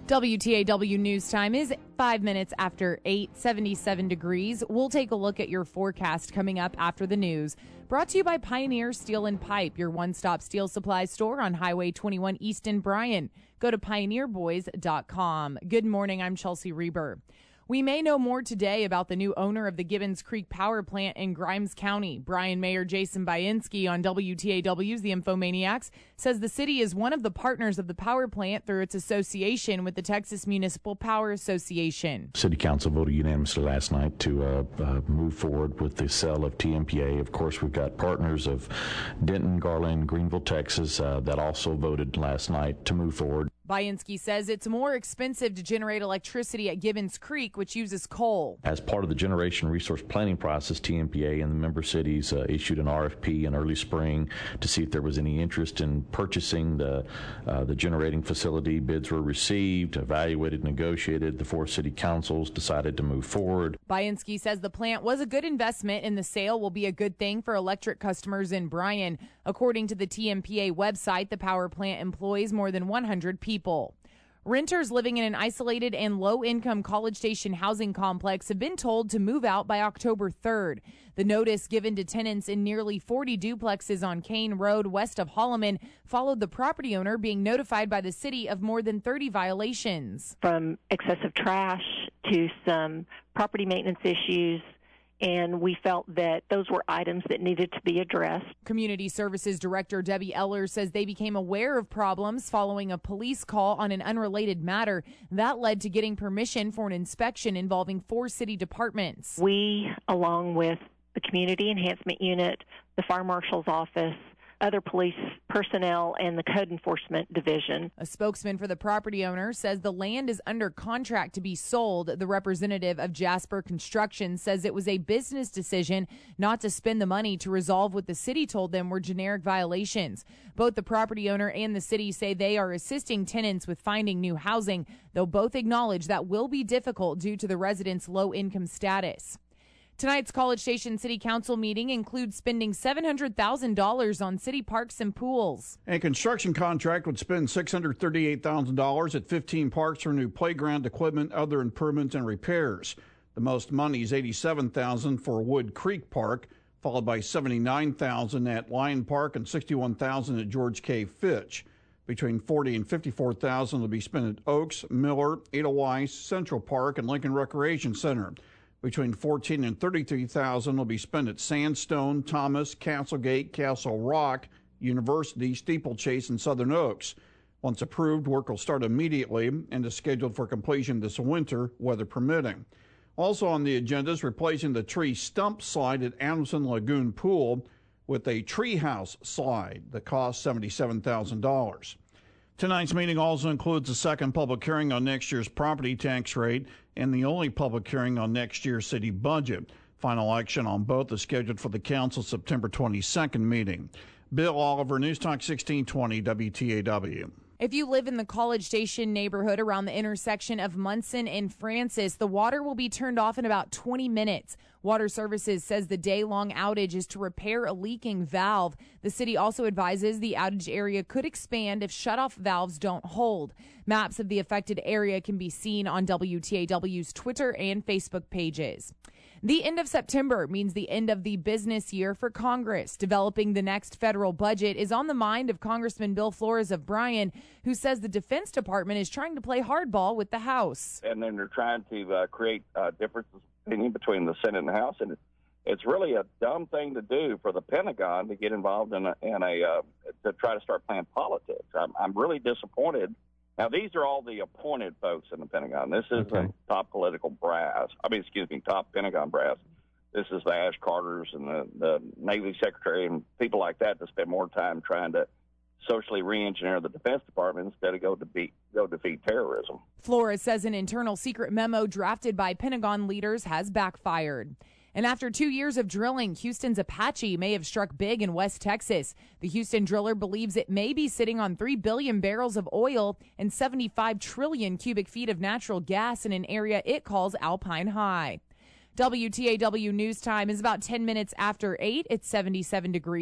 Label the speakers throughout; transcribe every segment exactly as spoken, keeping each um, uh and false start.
Speaker 1: W T A W News Time is five minutes after eight, seventy-seven degrees. We'll take a look at your forecast coming up after the news. Brought to you by Pioneer Steel and Pipe, your one-stop steel supply store on Highway twenty-one East in Bryan. Go to pioneer boys dot com. Good morning, I'm Chelsea Reber. We may know more today about the new owner of the Gibbons Creek Power Plant in Grimes County. Bryan Mayor Jason Bainski on W T A W's The Infomaniacs says the city is one of the partners of the power plant through its association with the Texas Municipal Power Association.
Speaker 2: City Council voted unanimously last night to uh, uh, move forward with the sale of T M P A. Of course, we've got partners of Denton, Garland, Greenville, Texas uh, that also voted last night to move forward.
Speaker 1: Bainski says it's more expensive to generate electricity at Gibbons Creek, which uses coal.
Speaker 2: As part of the generation resource planning process, T M P A and the member cities uh, issued an R F P in early spring to see if there was any interest in purchasing the uh, the generating facility. Bids were received, evaluated, negotiated. The four city councils decided to move forward.
Speaker 1: Bainski says the plant was a good investment and the sale will be a good thing for electric customers in Bryan. According to the T M P A website, the power plant employs more than one hundred people. People. Renters living in an isolated and low-income College Station housing complex have been told to move out by October third. The notice given to tenants in nearly forty duplexes on Kane Road west of Holloman followed the property owner being notified by the city of more than thirty violations.
Speaker 3: From excessive trash to some property maintenance issues, and we felt that those were items that needed to be addressed.
Speaker 1: Community Services Director Debbie Eller says they became aware of problems following a police call on an unrelated matter. That led to getting permission for an inspection involving four city departments.
Speaker 3: We, along with the Community Enhancement Unit, the Fire Marshal's Office, other police personnel, and the Code Enforcement Division.
Speaker 1: A spokesman for the property owner says the land is under contract to be sold. The representative of Jasper Construction says it was a business decision not to spend the money to resolve what the city told them were generic violations. Both the property owner and the city say they are assisting tenants with finding new housing, though both acknowledge that will be difficult due to the residents' low-income status. Tonight's College Station City Council meeting includes spending seven hundred thousand dollars on city parks and pools.
Speaker 4: A construction contract would spend six hundred thirty-eight thousand dollars at fifteen parks for new playground equipment, other improvements, and repairs. The most money is eighty-seven thousand dollars for Wood Creek Park, followed by seventy-nine thousand dollars at Lion Park and sixty-one thousand dollars at George K. Fitch. Between forty thousand dollars and fifty-four thousand dollars will be spent at Oaks, Miller, Edelweiss, Central Park, and Lincoln Recreation Center. Between fourteen thousand dollars and thirty-three thousand dollars will be spent at Sandstone, Thomas, Castlegate, Castle Rock, University, Steeplechase, and Southern Oaks. Once approved, work will start immediately and is scheduled for completion this winter, weather permitting. Also on the agenda is replacing the tree stump slide at Adamson Lagoon Pool with a treehouse slide that costs seventy-seven thousand dollars. Tonight's meeting also includes a second public hearing on next year's property tax rate and the only public hearing on next year's city budget. Final action on both is scheduled for the council's September twenty-second meeting. Bill Oliver, News Talk sixteen twenty W T A W.
Speaker 1: If you live in the College Station neighborhood around the intersection of Munson and Francis, the water will be turned off in about twenty minutes. Water Services says the day-long outage is to repair a leaking valve. The city also advises the outage area could expand if shutoff valves don't hold. Maps of the affected area can be seen on W T A W's Twitter and Facebook pages. The end of September means the end of the business year for Congress. Developing the next federal budget is on the mind of Congressman Bill Flores of Bryan, who says the Defense Department is trying to play hardball with the House.
Speaker 5: And then they're trying to uh, create uh, differences of opinion between the Senate and the House. And it's really a dumb thing to do for the Pentagon to get involved in a, in a uh, to try to start playing politics. I'm, I'm really disappointed. Now, these are all the appointed folks in the Pentagon. This is
Speaker 2: Okay.
Speaker 5: the top political brass. I mean, excuse me, top Pentagon brass. This is the Ash Carters and the, the Navy Secretary and people like that that spend more time trying to socially re-engineer the Defense Department instead of go to be, go defeat terrorism.
Speaker 1: Flores says an internal secret memo drafted by Pentagon leaders has backfired. And after two years of drilling, Houston's Apache may have struck big in West Texas. The Houston driller believes it may be sitting on three billion barrels of oil and seventy-five trillion cubic feet of natural gas in an area it calls Alpine High. W T A W News Time is about ten minutes after eight. It's seventy-seven degrees.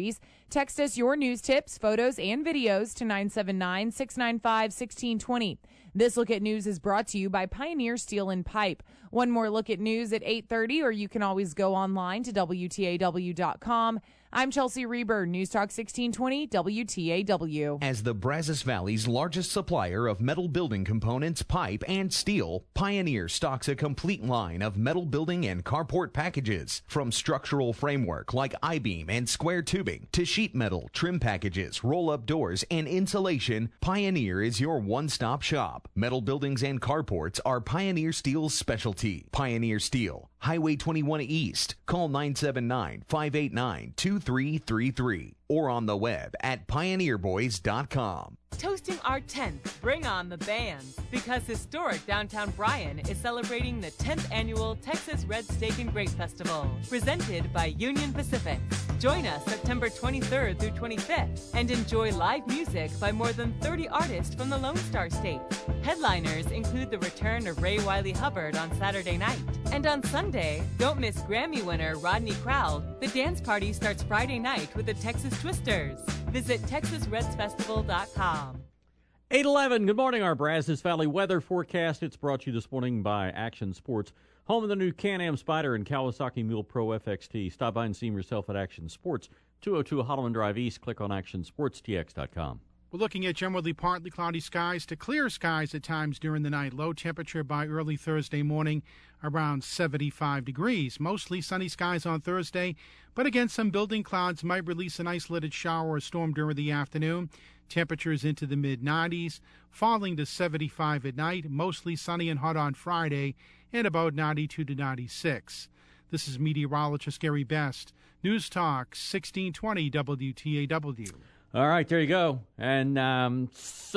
Speaker 1: Text us your news tips, photos, and videos to nine seven nine, six nine five, one six two zero. This Look at News is brought to you by Pioneer Steel and Pipe. One more Look at News at eight thirty, or you can always go online to W T A W dot com. I'm Chelsea Reber, News Talk sixteen twenty W T A W.
Speaker 6: As the Brazos Valley's largest supplier of metal building components, pipe, and steel, Pioneer stocks a complete line of metal building and carport packages. From structural framework like I-beam and square tubing to sheet metal, trim packages, roll-up doors, and insulation, Pioneer is your one-stop shop. Metal buildings and carports are Pioneer Steel's specialty. Pioneer Steel, Highway twenty-one East. Call nine seven nine, five eight nine, two three three three or on the web at pioneer boys dot com.
Speaker 7: Toasting our tenth Bring On the Bands, because historic downtown Bryan is celebrating the tenth annual Texas Red Steak and Grape Festival, presented by Union Pacific. Join us September twenty-third through twenty-fifth and enjoy live music by more than thirty artists from the Lone Star State. Headliners include the return of Ray Wiley Hubbard on Saturday night. And on Sunday, don't miss Grammy winner Rodney Crowell. The dance party starts Friday night with the Texas Twisters. Visit texas reds festival dot com.
Speaker 8: eight eleven, good morning. Our Brazos Valley weather forecast. It's brought to you this morning by Action Sports, home of the new Can-Am Spyder and Kawasaki Mule Pro F X T. Stop by and see them yourself at Action Sports, two oh two Holloman Drive East. Click on action sports t x dot com.
Speaker 9: We're looking at generally partly cloudy skies to clear skies at times during the night. Low temperature by early Thursday morning around seventy-five degrees. Mostly sunny skies on Thursday, but again, some building clouds might release an isolated shower or storm during the afternoon. Temperatures into the mid nineties, falling to seventy-five at night. Mostly sunny and hot on Friday, and about ninety-two to ninety-six. This is meteorologist Gary Best. News Talk sixteen twenty W T A W.
Speaker 8: All right, there you go. And um,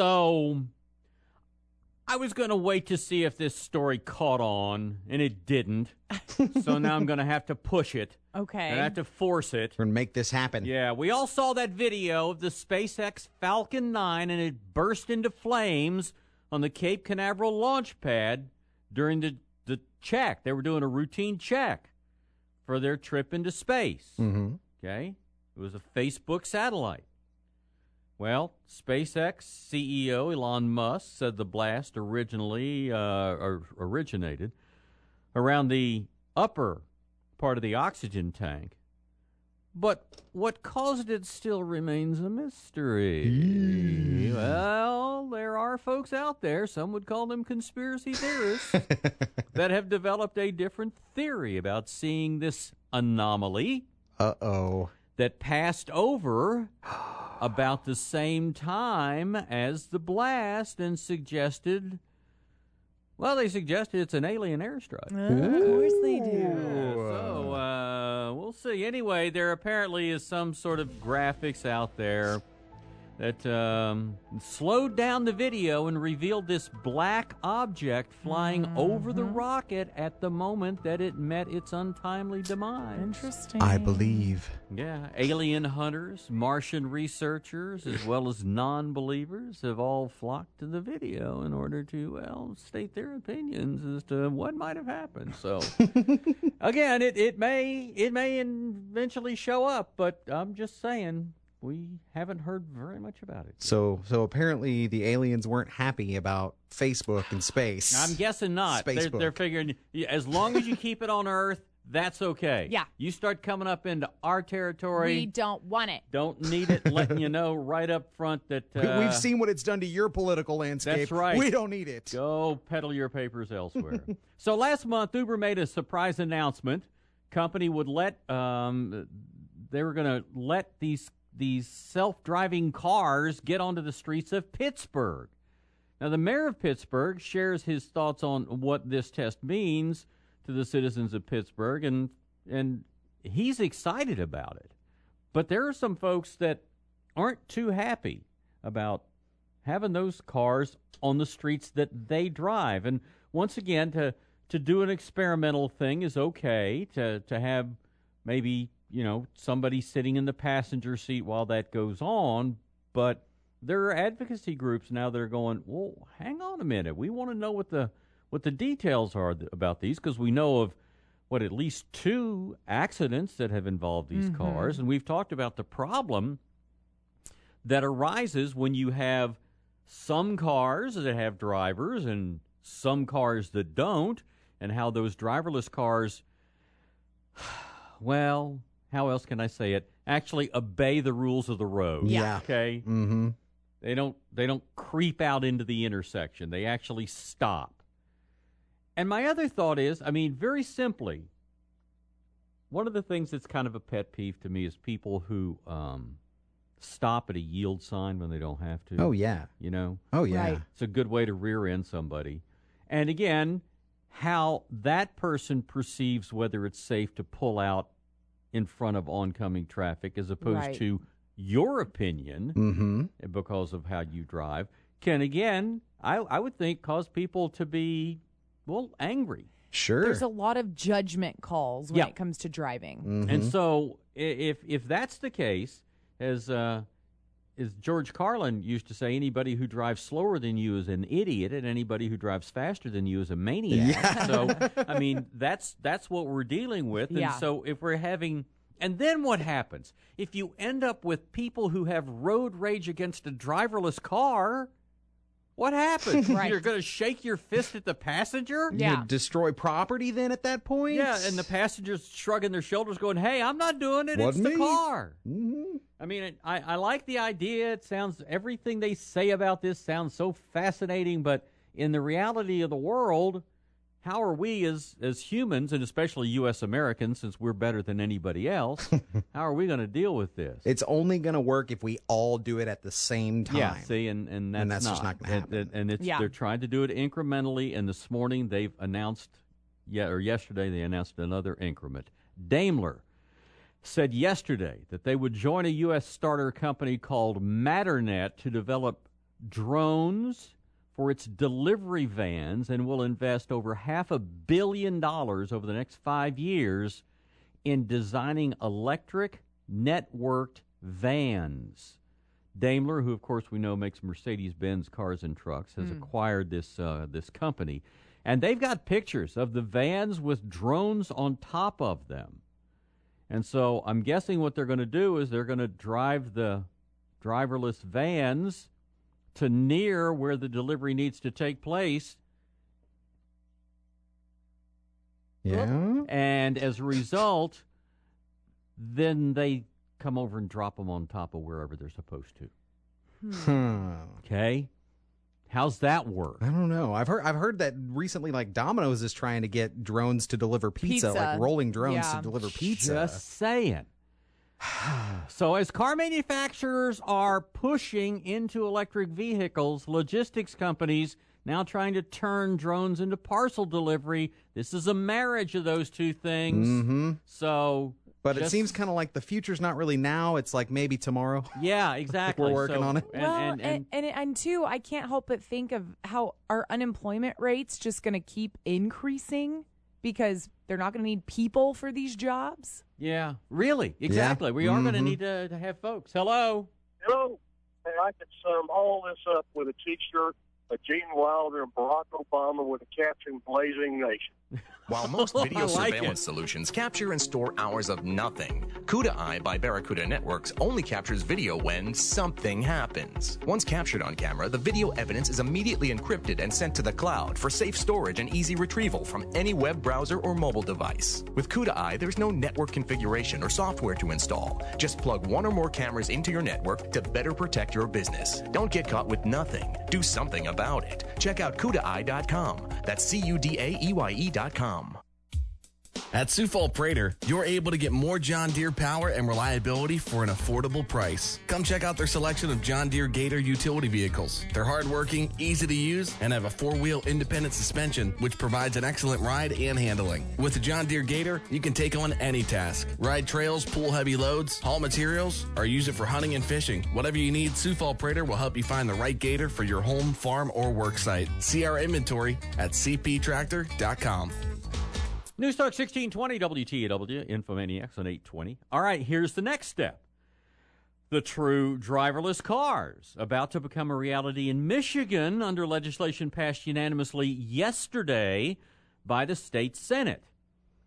Speaker 8: so I was going to wait to see if this story caught on, and it didn't. So now I'm going to have to push it.
Speaker 1: Okay.
Speaker 8: I have to force it.
Speaker 10: We're going to make this happen.
Speaker 8: Yeah, we all saw that video of the SpaceX Falcon nine, and it burst into flames on the Cape Canaveral launch pad during the, the check. They were doing a routine check for their trip into space.
Speaker 10: Mm-hmm.
Speaker 8: Okay? It was a Facebook satellite. Well, SpaceX C E O Elon Musk said the blast originally uh, or originated around the upper part of the oxygen tank. But what caused it still remains a mystery. Mm. Well, there are folks out there, some would call them conspiracy theorists, that have developed a different theory about seeing this anomaly.
Speaker 10: Uh-oh.
Speaker 8: That passed over about the same time as the blast and suggested, well, they suggested it's an alien airstrike.
Speaker 1: Uh, of course they do.
Speaker 8: Yeah, so uh, we'll see. Anyway, there apparently is some sort of graphics out there that um, slowed down the video and revealed this black object flying mm-hmm. over the rocket at the moment that it met its untimely demise.
Speaker 1: Interesting.
Speaker 10: I believe.
Speaker 8: Yeah, alien hunters, Martian researchers, as well as non-believers have all flocked to the video in order to, well, state their opinions as to what might have happened. So, again, it, it may it may eventually show up, but I'm just saying, we haven't heard very much about it.
Speaker 10: So so apparently the aliens weren't happy about Facebook and space.
Speaker 8: I'm guessing not. They're, they're figuring, as long as you keep it on Earth, that's okay.
Speaker 1: Yeah.
Speaker 8: You start coming up into our territory.
Speaker 1: We don't want it.
Speaker 8: Don't need it letting you know right up front that... Uh,
Speaker 10: We've seen what it's done to your political landscape.
Speaker 8: That's right.
Speaker 10: We don't need it.
Speaker 8: Go peddle your papers elsewhere. So last month, Uber made a surprise announcement. Company would let... Um, they were going to let these... these self-driving cars get onto the streets of Pittsburgh. Now, the mayor of Pittsburgh shares his thoughts on what this test means to the citizens of Pittsburgh, and and he's excited about it. But there are some folks that aren't too happy about having those cars on the streets that they drive. And once again, to, to do an experimental thing is okay, to, to have maybe... you know, somebody sitting in the passenger seat while that goes on, but there are advocacy groups now that are going, well, hang on a minute. We want to know what the what the details are th- about these, because we know of what, at least two accidents that have involved these
Speaker 1: Mm-hmm.
Speaker 8: cars. And we've talked about the problem that arises when you have some cars that have drivers and some cars that don't, and how those driverless cars, well, how else can I say it, actually obey the rules of the road.
Speaker 10: Yeah.
Speaker 8: Okay?
Speaker 10: Mm-hmm.
Speaker 8: They don't they don't creep out into the intersection. They actually stop. And my other thought is, I mean, very simply, one of the things that's kind of a pet peeve to me is people who um, stop at a yield sign when they don't have to.
Speaker 10: Oh, yeah.
Speaker 8: You know?
Speaker 10: Oh, yeah.
Speaker 1: Right.
Speaker 8: It's a good way to rear end somebody. And again, how that person perceives whether it's safe to pull out in front of oncoming traffic as opposed
Speaker 1: Right.
Speaker 8: to your opinion
Speaker 10: Mm-hmm.
Speaker 8: because of how you drive can, again, I, I would think cause people to be, well, angry.
Speaker 10: Sure.
Speaker 1: There's a lot of judgment calls when
Speaker 8: Yeah.
Speaker 1: it comes to driving.
Speaker 10: Mhm.
Speaker 8: And so i- if if that's the case, as uh, as George Carlin used to say, anybody who drives slower than you is an idiot, and anybody who drives faster than you is a maniac.
Speaker 10: Yeah.
Speaker 8: So, I mean, that's that's what we're dealing with. And
Speaker 1: Yeah.
Speaker 8: so if we're having... And then what happens? If you end up with people who have road rage against a driverless car, what happens?
Speaker 1: Right.
Speaker 8: You're going to shake your fist at the passenger?
Speaker 1: Yeah.
Speaker 10: You destroy property then at that point?
Speaker 8: Yeah, and the passengers shrugging their shoulders going, hey, I'm not doing it.
Speaker 10: Wasn't
Speaker 8: it's the
Speaker 10: me.
Speaker 8: car.
Speaker 10: Mm-hmm.
Speaker 8: I mean, it, I, I like the idea. It sounds, everything they say about this sounds so fascinating, but in the reality of the world, how are we as, as humans, and especially U S Americans, since we're better than anybody else, how are we going to deal with this?
Speaker 10: It's only going to work if we all do it at the same time.
Speaker 8: Yeah, see, and, and that's,
Speaker 10: And that's
Speaker 8: not.
Speaker 10: just not gonna
Speaker 8: And-
Speaker 10: happen.
Speaker 8: And, and it's,
Speaker 1: Yeah.
Speaker 8: they're trying to do it incrementally, and this morning they've announced, yeah, or yesterday they announced another increment. Daimler said yesterday that they would join a U S starter company called Matternet to develop drones for its delivery vans and will invest over half a billion dollars over the next five years in designing electric networked vans. Daimler, who of course we know makes Mercedes-Benz cars and trucks, has acquired this uh, this company, and they've got pictures of the vans with drones on top of them. And so I'm guessing what they're going to do is they're going to drive the driverless vans to near where the delivery needs to take place.
Speaker 10: Yeah.
Speaker 8: And as a result, then they come over and drop them on top of wherever they're supposed to.
Speaker 10: Huh.
Speaker 8: Okay? How's that work?
Speaker 10: I don't know. I've heard I've heard that recently, like Domino's is trying to get drones to deliver pizza,
Speaker 1: Pizza.
Speaker 10: like rolling drones
Speaker 1: Yeah.
Speaker 10: to deliver pizza.
Speaker 8: Just saying. So as car manufacturers are pushing into electric vehicles, logistics companies now trying to turn drones into parcel delivery. This is a marriage of those two things.
Speaker 10: Mm-hmm.
Speaker 8: So,
Speaker 10: But it
Speaker 8: just-
Speaker 10: seems kind of like the future's not really now. It's like maybe tomorrow.
Speaker 8: yeah, exactly.
Speaker 10: We're working
Speaker 8: So-
Speaker 10: on it.
Speaker 8: And,
Speaker 1: well,
Speaker 8: and, and,
Speaker 1: and, and, and two, I can't help but think of how our unemployment rate's just going to keep increasing because they're not going to need people for these jobs.
Speaker 8: yeah, really, exactly. We are going to
Speaker 10: Mhm.
Speaker 8: need to, to have folks. Hello.
Speaker 11: Hello. Hey, I could sum all this up with a T-shirt of Gene Wilder and Barack Obama with a caption "Blazing Nation."
Speaker 12: While most video
Speaker 8: I like
Speaker 12: surveillance
Speaker 8: it.
Speaker 12: solutions capture and store hours of nothing, CUDA Eye by Barracuda Networks only captures video when something happens. Once captured on camera, the video evidence is immediately encrypted and sent to the cloud for safe storage and easy retrieval from any web browser or mobile device. With CUDA Eye, there's no network configuration or software to install. Just plug one or more cameras into your network to better protect your business. Don't get caught with nothing. Do something about it. Check out cuda eye dot com. That's C U D A E Y E dot com.
Speaker 13: At Sioux Falls Prater, you're able to get more John Deere power and reliability for an affordable price. Come check out their selection of John Deere Gator utility vehicles. They're hardworking, easy to use, and have a four-wheel independent suspension, which provides an excellent ride and handling. With the John Deere Gator, you can take on any task. Ride trails, pull heavy loads, haul materials, or use it for hunting and fishing. Whatever you need, Sioux Falls Prater will help you find the right Gator for your home, farm, or work site. See our inventory at c p tractor dot com.
Speaker 8: News Talk sixteen twenty W T A W, Infomaniacs on eight twenty. All right, here's the next step. The true driverless cars, about to become a reality in Michigan under legislation passed unanimously yesterday by the state Senate.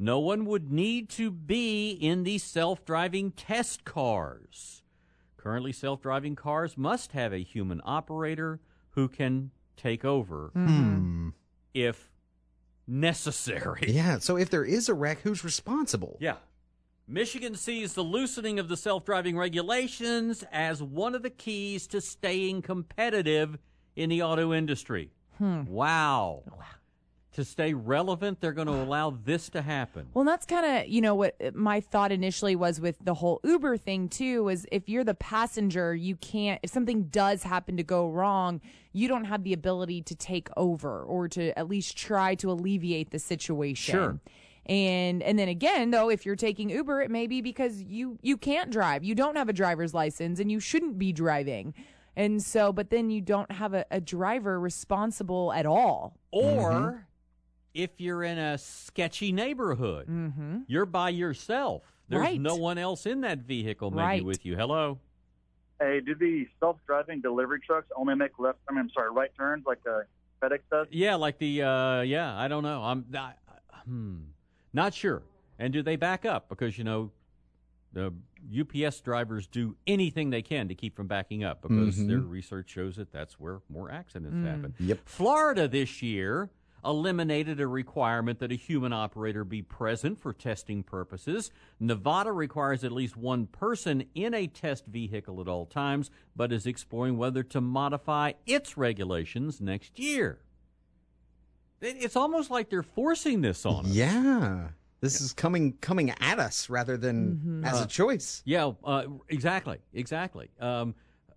Speaker 8: no one would need to be in the self-driving test cars. Currently, self-driving cars must have a human operator who can take over
Speaker 10: Hmm.
Speaker 8: if necessary.
Speaker 10: Yeah, so if there is a wreck, who's responsible?
Speaker 8: Yeah. Michigan sees the loosening of the self-driving regulations as one of the keys to staying competitive in the auto industry.
Speaker 1: Hmm.
Speaker 8: Wow. To stay relevant, they're going to allow this to happen.
Speaker 1: Well, that's kind of, you know, what my thought initially was with the whole Uber thing, too, is if you're the passenger, you can't, if something does happen to go wrong, you don't have the ability to take over or to at least try to alleviate the situation.
Speaker 8: Sure.
Speaker 1: And and then again, though, if you're taking Uber, it may be because you, you can't drive. You don't have a driver's license and you shouldn't be driving. And so, but then you don't have a, a driver responsible at all.
Speaker 8: Or
Speaker 1: Mm-hmm.
Speaker 8: if you're in a sketchy neighborhood,
Speaker 1: Mm-hmm.
Speaker 8: you're by yourself. There's
Speaker 1: Right.
Speaker 8: no one else in that vehicle maybe
Speaker 1: Right.
Speaker 8: with you. Hello?
Speaker 14: Hey, do the self-driving delivery trucks only make left? I mean, I'm sorry, right turns like uh, FedEx does?
Speaker 8: Yeah, like the, uh, yeah, I don't know. I'm I, hmm, not sure. And do they back up? Because, you know, the U P S drivers do anything they can to keep from backing up because
Speaker 10: Mhm.
Speaker 8: their research shows that that's where more accidents
Speaker 1: Mm.
Speaker 8: happen.
Speaker 10: Yep.
Speaker 8: Florida this year eliminated a requirement that a human operator be present for testing purposes. Nevada requires at least one person in a test vehicle at all times, but is exploring whether to modify its regulations next year. It- It's almost like they're forcing this on us.
Speaker 10: Yeah. This is coming coming at us rather than
Speaker 1: Mm-hmm.
Speaker 10: as
Speaker 8: Uh,
Speaker 10: a choice.
Speaker 8: Yeah, uh, exactly, exactly. Um,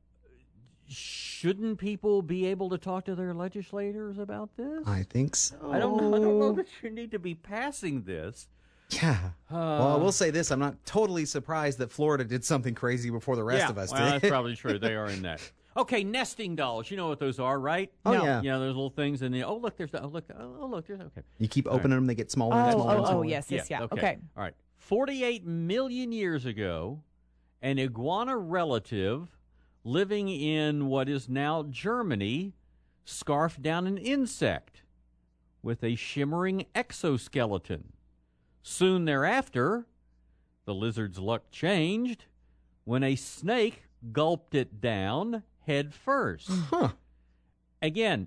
Speaker 8: shouldn't people be able to talk to their legislators about this?
Speaker 10: I think so.
Speaker 8: I don't know. I don't know that you need to be passing this.
Speaker 10: Yeah.
Speaker 8: Uh,
Speaker 10: well, I will say this. I'm not totally surprised that Florida did something crazy before the rest
Speaker 8: yeah,
Speaker 10: of us
Speaker 8: well,
Speaker 10: did.
Speaker 8: that's probably true. They are in that. Okay, nesting dolls. You know what those are, right?
Speaker 10: Oh,
Speaker 1: No.
Speaker 10: yeah.
Speaker 8: You know, those little things, and the, oh look, there's oh look, oh look, there's okay.
Speaker 10: You keep
Speaker 8: All right.
Speaker 10: opening them, they get smaller and
Speaker 1: Oh,
Speaker 10: smaller and
Speaker 1: oh, oh,
Speaker 10: smaller.
Speaker 1: yes, yes, yeah. Okay.
Speaker 8: All right. forty-eight million years ago, an iguana relative living in what is now Germany scarfed down an insect with a shimmering exoskeleton. Soon thereafter, the lizard's luck changed when a snake gulped it down head first.
Speaker 10: Huh.
Speaker 8: Again,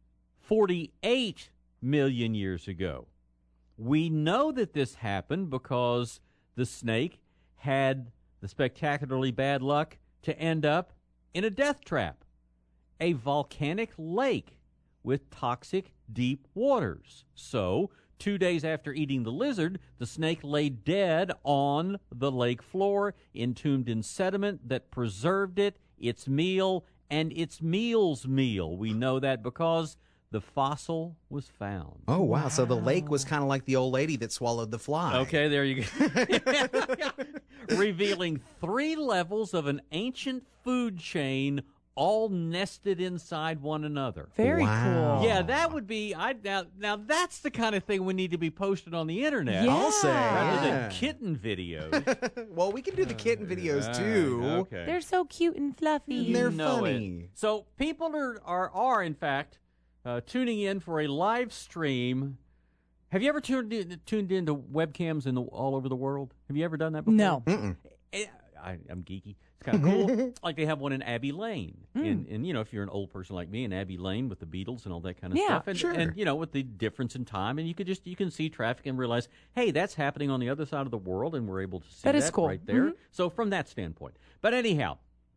Speaker 8: forty-eight million years ago. We know that this happened because the snake had the spectacularly bad luck to end up in a death trap, a volcanic lake with toxic deep waters. So, two days after eating the lizard, the snake lay dead on the lake floor, entombed in sediment that preserved it, its meal, and its meal's meal. We know that because the fossil was found.
Speaker 10: Oh, wow. So the lake was kind of like the old lady that swallowed the fly.
Speaker 8: Okay, there you go. Revealing three levels of an ancient food chain all nested inside one another.
Speaker 1: Very
Speaker 10: Wow.
Speaker 1: cool.
Speaker 8: Yeah, that would be. I now. Now that's the kind of thing we need to be posted on the internet.
Speaker 1: Yeah.
Speaker 10: I'll say.
Speaker 8: Rather
Speaker 10: Yeah.
Speaker 8: than kitten videos.
Speaker 10: Well, we can do the kitten videos
Speaker 8: All
Speaker 10: too.
Speaker 8: right, okay.
Speaker 1: They're so cute and fluffy.
Speaker 8: You
Speaker 10: They're
Speaker 8: know
Speaker 10: funny.
Speaker 8: it. So people are are, are in fact uh, tuning in for a live stream. Have you ever tuned in, tuned into webcams in the, all over the world? Have you ever done that before?
Speaker 1: No.
Speaker 10: Mm-mm.
Speaker 8: Eh, I, I'm geeky. It's kind of cool. Like they have one in Abbey Lane,
Speaker 1: Mm.
Speaker 8: and and you know if you're an old person like me, in Abbey Lane with the Beatles and all that kind of
Speaker 1: Yeah,
Speaker 8: stuff, and,
Speaker 10: sure.
Speaker 8: and you know with the difference in time, and you could just you can see traffic and realize, hey, that's happening on the other side of the world, and we're able to see
Speaker 1: That
Speaker 8: that,
Speaker 1: is cool.
Speaker 8: right there.
Speaker 1: Mhm.
Speaker 8: So from that standpoint, but anyhow,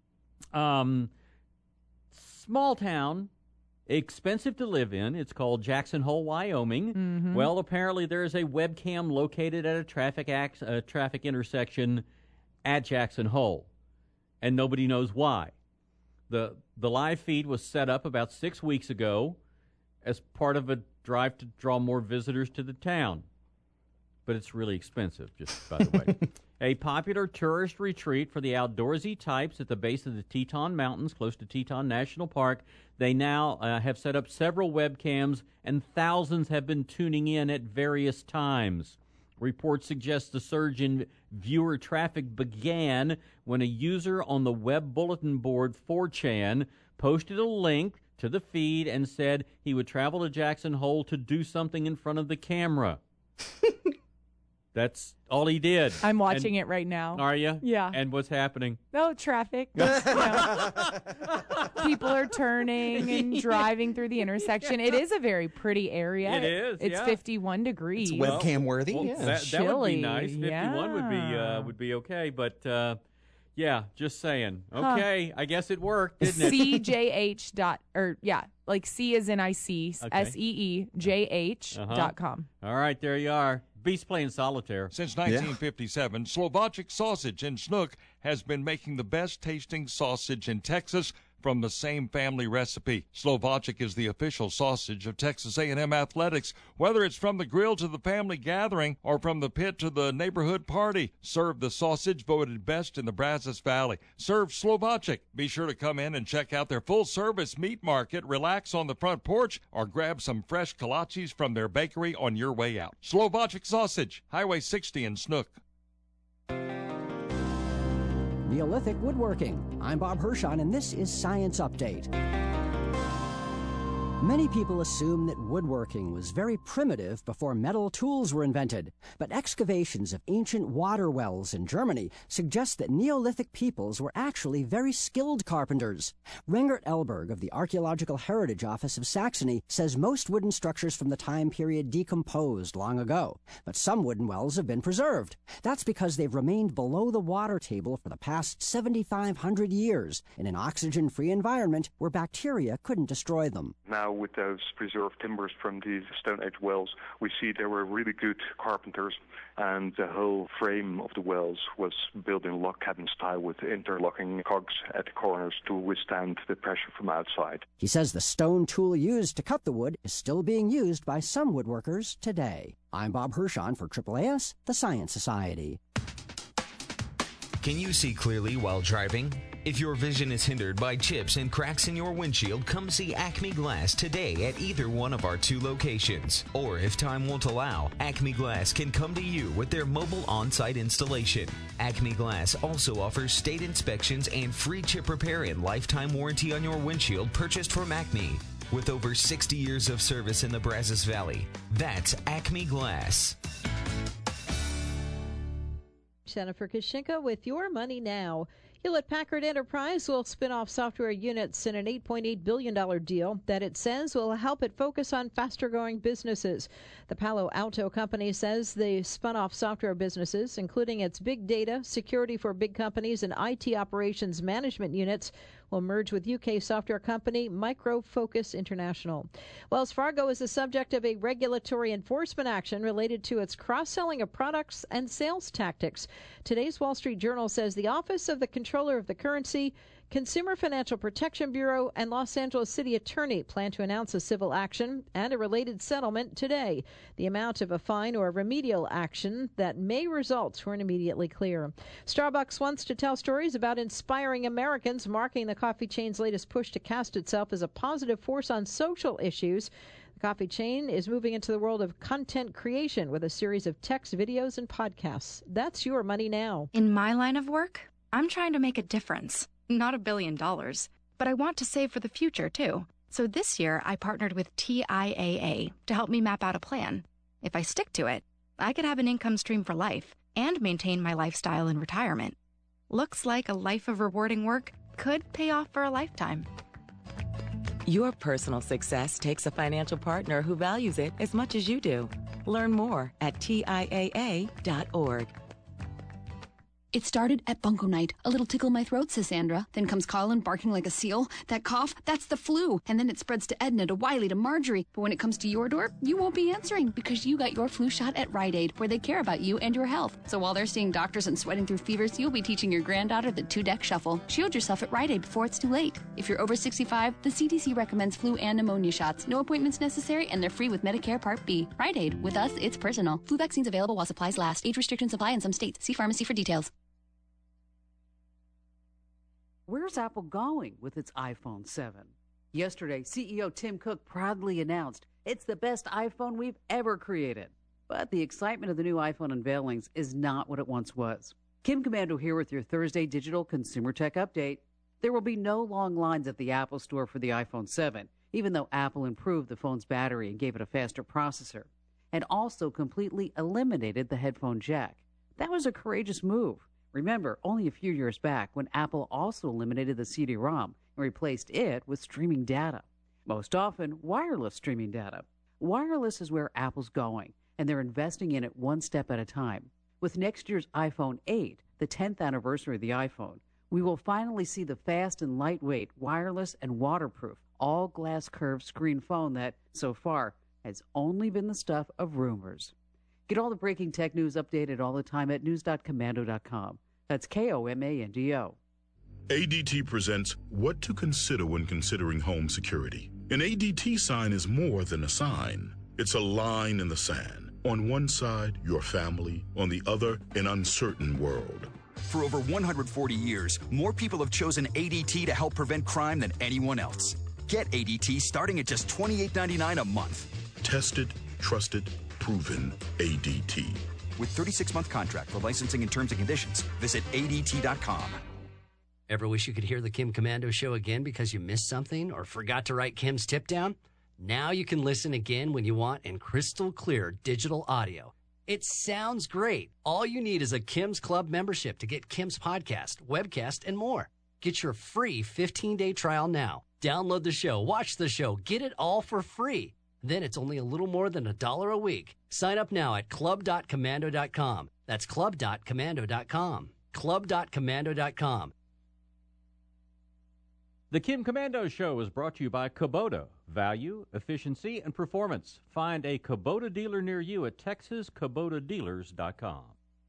Speaker 8: um, small town. Expensive to live in. It's called Jackson Hole, Wyoming.
Speaker 1: Mhm.
Speaker 8: Well, apparently there is a webcam located at a traffic ac- uh, traffic intersection at Jackson Hole, and nobody knows why. the The live feed was set up about six weeks ago as part of a drive to draw more visitors to the town, but it's really expensive. Just by the way. A popular tourist retreat for the outdoorsy types at the base of the Teton Mountains, close to Teton National Park. They now uh, have set up several webcams, and thousands have been tuning in at various times. Reports suggest the surge in viewer traffic began when a user on the web bulletin board four chan posted a link to the feed and said he would travel to Jackson Hole to do something in front of the camera. That's all he did.
Speaker 1: I'm watching
Speaker 8: And-
Speaker 1: it right now.
Speaker 8: Are you?
Speaker 1: Yeah.
Speaker 8: And what's happening?
Speaker 1: No, traffic. You know. People are turning and driving through the intersection. It is a very pretty area.
Speaker 8: It is,
Speaker 1: It's
Speaker 8: yeah.
Speaker 1: fifty-one degrees.
Speaker 10: It's webcam worthy.
Speaker 8: Well,
Speaker 10: yeah.
Speaker 8: that, that would
Speaker 1: Chilly,
Speaker 8: be nice. fifty-one would be
Speaker 1: yeah.
Speaker 8: uh, would be okay, but uh, yeah, just saying.
Speaker 1: Huh.
Speaker 8: Okay, I guess it worked, didn't it?
Speaker 1: C J H dot or yeah, like C as in I C
Speaker 8: Okay.
Speaker 1: S E E J H
Speaker 8: Uh-huh.
Speaker 1: dot com.
Speaker 8: All right, there you are. Beast playing solitaire.
Speaker 15: Since nineteen fifty-seven, Slovacek Sausage in Snook has been making the best tasting sausage in Texas from the same family recipe. Slovacek is the official sausage of Texas A and M Athletics. Whether it's from the grill to the family gathering or from the pit to the neighborhood party, serve the sausage voted best in the Brazos Valley. Serve Slovacek. Be sure to come in and check out their full-service meat market, relax on the front porch, or grab some fresh kolaches from their bakery on your way out. Slovacek Sausage, Highway sixty in Snook.
Speaker 16: Neolithic woodworking. I'm Bob Hirschon, and this is Science Update. Many people assume that woodworking was very primitive before metal tools were invented, but excavations of ancient water wells in Germany suggest that Neolithic peoples were actually very skilled carpenters. Ringert Elberg of the Archaeological Heritage Office of Saxony says most wooden structures from the time period decomposed long ago, but some wooden wells have been preserved. That's because they've remained below the water table for the past seventy-five hundred years in an oxygen-free environment where bacteria couldn't destroy them.
Speaker 17: Now, with those preserved timbers from these Stone Age wells, we see they were really good carpenters, and the whole frame of the wells was built in log cabin style with interlocking cogs at the corners to withstand the pressure from outside.
Speaker 16: He says the stone tool used to cut the wood is still being used by some woodworkers today. I'm Bob Hirschon for Triple A S, the Science Society.
Speaker 6: Can you see clearly while driving? If your vision is hindered by chips and cracks in your windshield, come see Acme Glass today at either one of our two locations. Or if time won't allow, Acme Glass can come to you with their mobile on-site installation. Acme Glass also offers state inspections and free chip repair and lifetime warranty on your windshield purchased from Acme. With over sixty years of service in the Brazos Valley, that's Acme Glass.
Speaker 18: Jennifer Kashinka with Your Money Now. Hewlett-Packard Enterprise will spin off software units in an eight point eight billion dollars deal that it says will help it focus on faster-growing businesses. The Palo Alto company says the spun-off software businesses, including its big data, security for big companies, and I T operations management units, will merge with U K software company Micro Focus International. Wells Fargo is the subject of a regulatory enforcement action related to its cross-selling of products and sales tactics. Today's Wall Street Journal says the Office of the Comptroller of the Currency, Consumer Financial Protection Bureau, and Los Angeles City Attorney plan to announce a civil action and a related settlement today. The amount of a fine or remedial action that may result weren't immediately clear. Starbucks wants to tell stories about inspiring Americans, marking the coffee chain's latest push to cast itself as a positive force on social issues. The coffee chain is moving into the world of content creation with a series of text, videos, and podcasts. That's Your Money Now.
Speaker 19: In my line of work, I'm trying to make a difference. Not a billion dollars, but I want to save for the future, too. So this year, I partnered with T I A A to help me map out a plan. If I stick to it, I could have an income stream for life and maintain my lifestyle in retirement. Looks like a life of rewarding work could pay off for a lifetime.
Speaker 20: Your personal success takes a financial partner who values it as much as you do. Learn more at T I A A dot org.
Speaker 21: It started at bunko night. A little tickle in my throat, says Sandra. Then comes Colin barking like a seal. That cough, that's the flu. And then it spreads to Edna, to Wiley, to Marjorie. But when it comes to your door, you won't be answering because you got your flu shot at Rite Aid, where they care about you and your health. So while they're seeing doctors and sweating through fevers, you'll be teaching your granddaughter the two-deck shuffle. Shield yourself at Rite Aid before it's too late. If you're over sixty-five, the C D C recommends flu and pneumonia shots. No appointments necessary, and they're free with Medicare Part B. Rite Aid. With us, it's personal. Flu vaccines available while supplies last. Age restrictions apply in some states. See pharmacy for details.
Speaker 22: Where's Apple going with its iPhone seven? Yesterday, C E O Tim Cook proudly announced it's the best iPhone we've ever created. But the excitement of the new iPhone unveilings is not what it once was. Kim Komando here with your Thursday Digital Consumer Tech Update. There will be no long lines at the Apple Store for the iPhone seven, even though Apple improved the phone's battery and gave it a faster processor. and also completely eliminated the headphone jack. That was a courageous move. Remember, only a few years back when Apple also eliminated the C D ROM and replaced it with streaming data. Most often, wireless streaming data. Wireless is where Apple's going, and they're investing in it one step at a time. With next year's iPhone eight, the tenth anniversary of the iPhone, we will finally see the fast and lightweight, wireless and waterproof, all-glass curved screen phone that, so far, has only been the stuff of rumors. Get all the breaking tech news updated all the time at news dot komando dot com. That's K O M A N D O.
Speaker 3: A D T presents What to Consider When Considering Home Security. An A D T sign is more than a sign. It's a line in the sand. On one side, your family. On the other, an uncertain world.
Speaker 4: For over one hundred forty years, more people have chosen A D T to help prevent crime than anyone else. Get A D T starting at just twenty-eight ninety-nine a month.
Speaker 3: Tested, trusted, proven A D T.
Speaker 4: With thirty-six month contract for licensing and terms and conditions, visit A D T dot com.
Speaker 23: Ever wish you could hear the Kim Komando show again because you missed something or forgot to write Kim's tip down? Now you can listen again when you want in crystal clear digital audio. It sounds great. All you need is a Kim's Club membership to get Kim's podcast, webcast, and more. Get your free fifteen day trial now. Download the show, watch the show, get it all for free. Then it's only a little more than a dollar a week. Sign up now at club dot komando dot com. That's club dot komando dot com. club dot komando dot com.
Speaker 8: The Kim Komando Show is brought to you by Kubota. Value, efficiency, and performance. Find a Kubota dealer near you at texas kubota dealers dot com.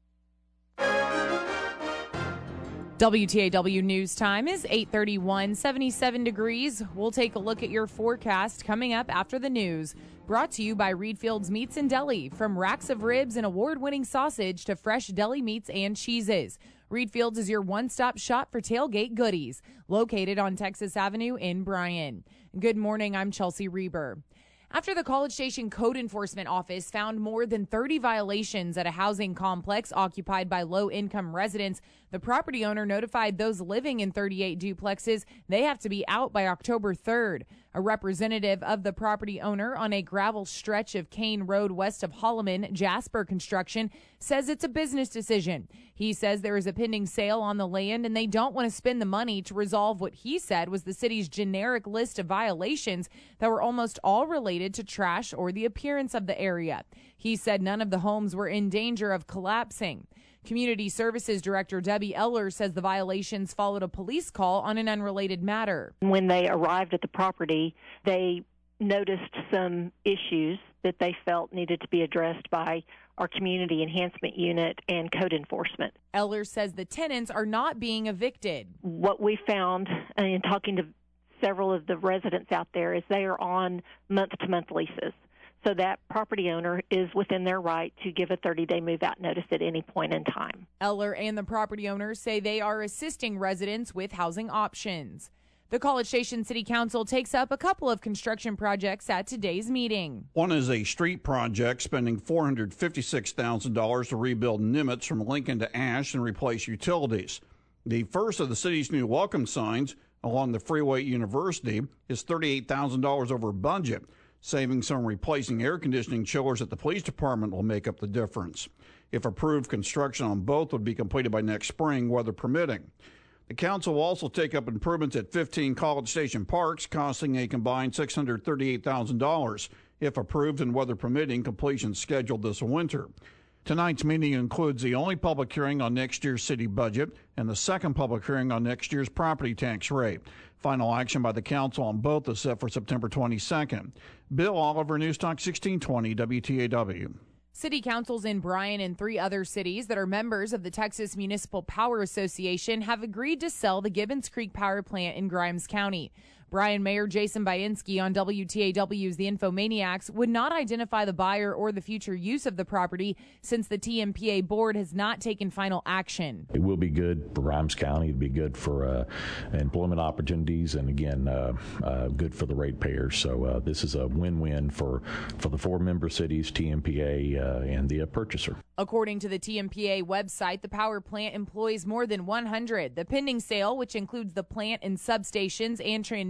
Speaker 1: W T A W News Time is eight thirty-one, seventy-seven degrees. We'll take a look at your forecast coming up after the news. Brought to you by Reed Fields Meats and Deli. From racks of ribs and award-winning sausage to fresh deli meats and cheeses. Reed Fields is your one-stop shop for tailgate goodies, located on Texas Avenue in Bryan. Good morning, I'm Chelsea Reber. After the College Station Code Enforcement Office found more than thirty violations at a housing complex occupied by low-income residents, the property owner notified those living in thirty-eight duplexes they have to be out by October third. A representative of the property owner on a gravel stretch of Kane Road west of Holloman, Jasper Construction, says it's a business decision. He says there is a pending sale on the land and they don't want to spend the money to resolve what he said was the city's generic list of violations that were almost all related to trash or the appearance of the area. He said none of the homes were in danger of collapsing. Community Services Director Debbie Eller says the violations followed a police call on an unrelated matter.
Speaker 24: When they arrived at the property, they noticed some issues that they felt needed to be addressed by our Community Enhancement Unit and Code Enforcement.
Speaker 1: Eller says the tenants are not being evicted.
Speaker 24: What we found in talking to several of the residents out there is they are on month-to-month leases. So that property owner is within their right to give a thirty-day move-out notice at any point in time.
Speaker 1: Eller and the property owners say they are assisting residents with housing options. The College Station City Council takes up a couple of construction projects at today's meeting.
Speaker 25: One is a street project spending four hundred fifty-six thousand dollars to rebuild Nimitz from Lincoln to Ash and replace utilities. The first of the city's new welcome signs along the freeway at University is thirty-eight thousand dollars over budget. Savings on replacing air conditioning chillers at the police department will make up the difference. If approved, construction on both would be completed by next spring, weather permitting. The council will also take up improvements at fifteen College Station parks, costing a combined six hundred thirty-eight thousand dollars. If approved and weather permitting, completion scheduled this winter. Tonight's meeting includes the only public hearing on next year's city budget and the second public hearing on next year's property tax rate. Final action by the council on both is set for September twenty-second. Bill Oliver, News Talk sixteen twenty W T A W.
Speaker 1: City councils in Bryan and three other cities that are members of the Texas Municipal Power Association have agreed to sell the Gibbons Creek Power Plant in Grimes County. Bryan Mayor Jason Bainski on W T A W's The Infomaniacs would not identify the buyer or the future use of the property since the T M P A board has not taken final action.
Speaker 2: It will be good for Grimes County. It'll be good for uh, employment opportunities and, again, uh, uh, good for the ratepayers. So uh, this is a win-win for, for the four member cities, T M P A, uh, and the uh, purchaser.
Speaker 1: According to the T M P A website, the power plant employs more than one hundred. The pending sale, which includes the plant and substations and transmission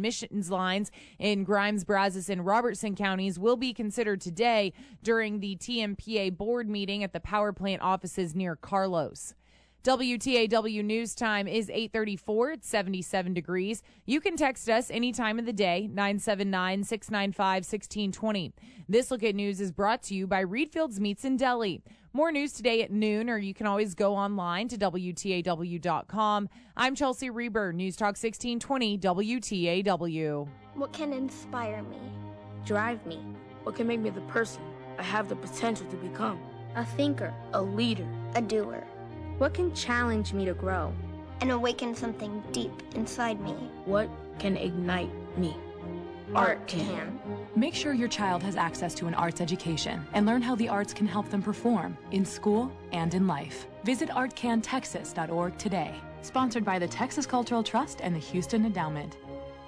Speaker 1: emissions lines in Grimes, Brazos, and Robertson counties will be considered today during the T M P A board meeting at the power plant offices near Carlos. W T A W News Time is eight thirty-four. It's seventy-seven degrees. You can text us any time of the day, nine seven nine, six nine five, one six two zero. This Look at News is brought to you by Reedfield's Meats and Deli. More news today at noon, or you can always go online to W T A W dot com. I'm Chelsea Reber, News Talk sixteen twenty W T A W.
Speaker 5: What can inspire me? Drive me? What can make me the person I have the potential to become? A thinker. A leader. A doer. What can challenge me to grow? And awaken something deep inside me. What can ignite me? Art can.
Speaker 7: Make sure your child has access to an arts education and learn how the arts can help them perform in school and in life. Visit art can texas dot org today. Sponsored by the Texas Cultural Trust and the Houston Endowment.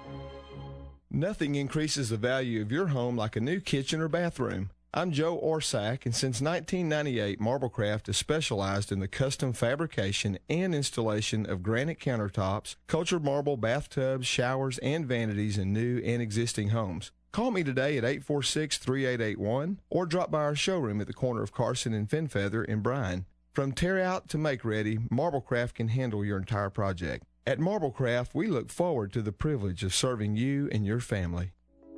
Speaker 9: Nothing increases the value of your home like a new kitchen or bathroom. I'm Joe Orsack, and since nineteen ninety-eight, Marblecraft has specialized in the custom fabrication and installation of granite countertops, cultured marble bathtubs, showers, and vanities in new and existing homes. Call me today at eight four six, three eight eight one or drop by our showroom at the corner of Carson and Fenfeather in Bryan. From tear out to make ready, Marblecraft can handle your entire project. At Marblecraft, we look forward to the privilege of serving you and your family.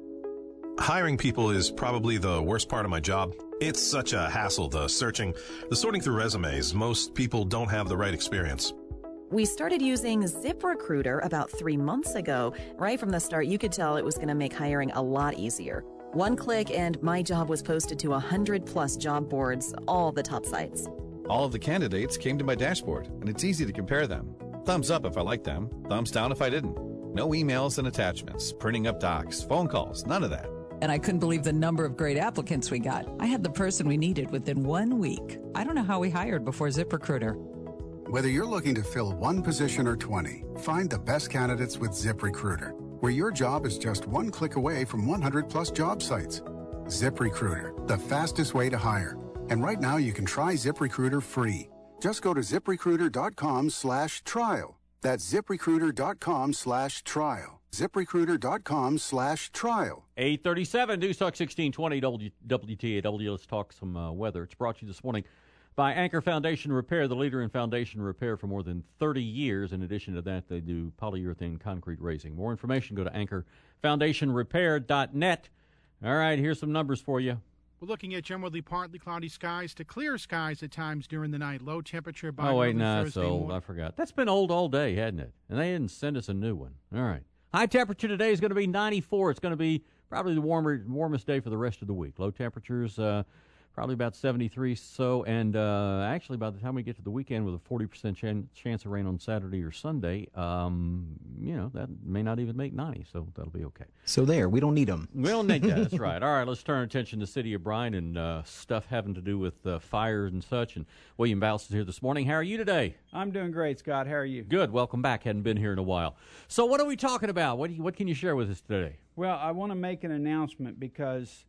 Speaker 11: Hiring people is probably the worst part of my job. It's such a hassle, the searching, the sorting through resumes. Most people don't have the right experience.
Speaker 12: We started using ZipRecruiter about three months ago. Right from the start, you could tell it was going to make hiring a lot easier. One click and my job was posted to one hundred plus job boards, all the top sites.
Speaker 26: All of the candidates came to my dashboard, and it's easy to compare them. Thumbs up if I liked them, thumbs down if I didn't. No emails and attachments, printing up docs, phone calls, none of that.
Speaker 27: And I couldn't believe the number of great applicants we got. I had the person we needed within one week. I don't know how we hired before ZipRecruiter.
Speaker 28: Whether you're looking to fill one position or twenty, find the best candidates with ZipRecruiter, where your job is just one click away from one hundred plus job sites. ZipRecruiter, the fastest way to hire. And right now you can try ZipRecruiter free. Just go to ZipRecruiter.com slash trial. That's ZipRecruiter.com slash trial. ZipRecruiter.com slash trial.
Speaker 8: eight thirty-seven, News Talk sixteen twenty W T A W. Let's talk some uh, weather. It's brought to you this morning by Anchor Foundation Repair, the leader in foundation repair for more than thirty years. In addition to that, they do polyurethane concrete raising. More information, go to anchor foundation repair dot net. All right, here's some numbers for you.
Speaker 29: We're looking at generally partly cloudy skies to clear skies at times during the night. Low temperature by
Speaker 8: Oh, wait,
Speaker 29: early
Speaker 8: no,
Speaker 29: Thursday
Speaker 8: it's old.
Speaker 29: morning.
Speaker 8: I forgot. That's been old all day, hadn't it? And they didn't send us a new one. All right. High temperature today is going to be ninety-four. It's going to be probably the warmer, warmest day for the rest of the week. Low temperatures, uh, probably about seventy-three. So, and uh, actually, by the time we get to the weekend with a forty percent chan- chance of rain on Saturday or Sunday, um, you know, that may not even make ninety. So that'll be okay.
Speaker 10: So there, we don't need them.
Speaker 8: We don't need that. That's right. All right, let's turn our attention to the city of Bryan and uh, stuff having to do with uh, fires and such. And William Bouse is here this morning. How are you today?
Speaker 30: I'm doing great, Scott. How are you?
Speaker 8: Good. Welcome back. Hadn't been here in a while. So what are we talking about? What do you, what can you share with us today?
Speaker 30: Well, I want to make an announcement because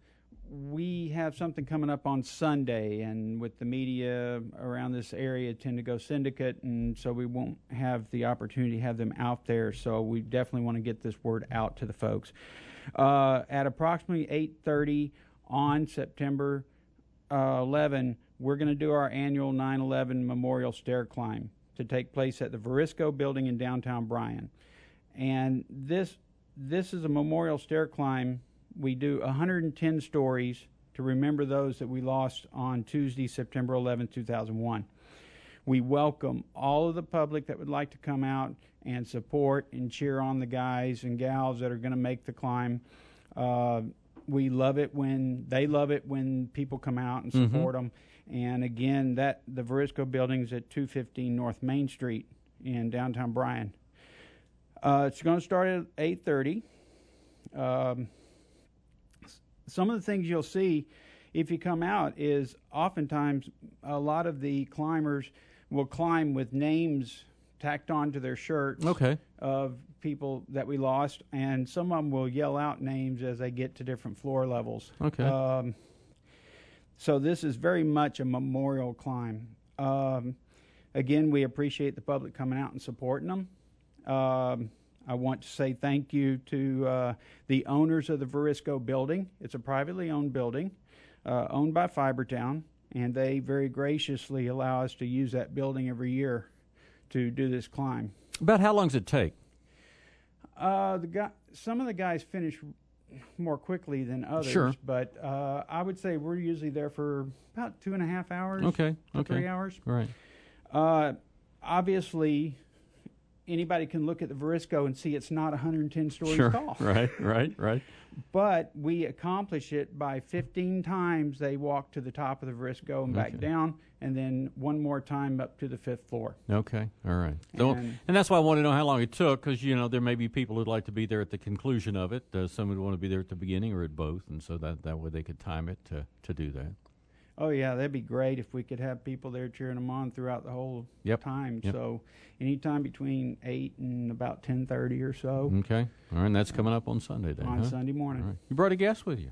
Speaker 30: we have something coming up on Sunday, and with the media around this area tend to go syndicate, and so we won't have the opportunity to have them out there. So we definitely want to get this word out to the folks. Uh, at approximately eight thirty on September uh, eleventh, we're going to do our annual nine eleven Memorial Stair Climb to take place at the Verisco Building in downtown Bryan. And this this is a memorial stair climb. We do one hundred ten stories to remember those that we lost on Tuesday, September eleventh, two thousand one. We welcome all of the public that would like to come out and support and cheer on the guys and gals that are going to make the climb. Uh, we love it when they love it when people come out and support
Speaker 8: Mm-hmm.
Speaker 30: them. And again, that the Verisco building is at two fifteen North Main Street in downtown Bryan. Uh, it's going to start at eight thirty. Um, some of the things you'll see if you come out is oftentimes a lot of the climbers will climb with names tacked onto their shirts
Speaker 8: Okay.
Speaker 30: of people that we lost, and some of them will yell out names as they get to different floor levels.
Speaker 8: Okay.
Speaker 30: Um, so this is very much a memorial climb. Um, again, we appreciate the public coming out and supporting them. Um, I want to say thank you to uh, the owners of the Varisco building. It's a privately owned building, uh, owned by Fibertown, and they very graciously allow us to use that building every year to do this climb.
Speaker 8: About how long does it take?
Speaker 30: Uh, the guy, some of the guys finish more quickly than others,
Speaker 8: Sure.
Speaker 30: but uh, I would say we're usually there for about two and a half hours.
Speaker 8: Okay,
Speaker 30: to
Speaker 8: okay.
Speaker 30: three hours.
Speaker 8: Right.
Speaker 30: Uh, obviously, anybody can look at the Varisco and see it's not one hundred ten stories
Speaker 8: Sure.
Speaker 30: tall.
Speaker 8: Right, right, right.
Speaker 30: But we accomplish it by fifteen times they walk to the top of the Varisco and back
Speaker 8: Okay.
Speaker 30: down, and then one more time up to the fifth floor.
Speaker 8: Okay, all right. So,
Speaker 30: And-
Speaker 8: and that's why I want to know how long it took, because, you know, there may be people who'd like to be there at the conclusion of it. Uh, some would want to be there at the beginning or at both, and so that, that way they could time it to, to do that.
Speaker 30: Oh, yeah, that'd be great if we could have people there cheering them on throughout the whole
Speaker 8: Yep.
Speaker 30: time.
Speaker 8: Yep.
Speaker 30: So anytime between eight and about ten thirty or so.
Speaker 8: Okay, all right, and that's coming up on Sunday then,
Speaker 30: On
Speaker 8: huh?
Speaker 30: Sunday morning.
Speaker 8: All right. You brought a guest with you.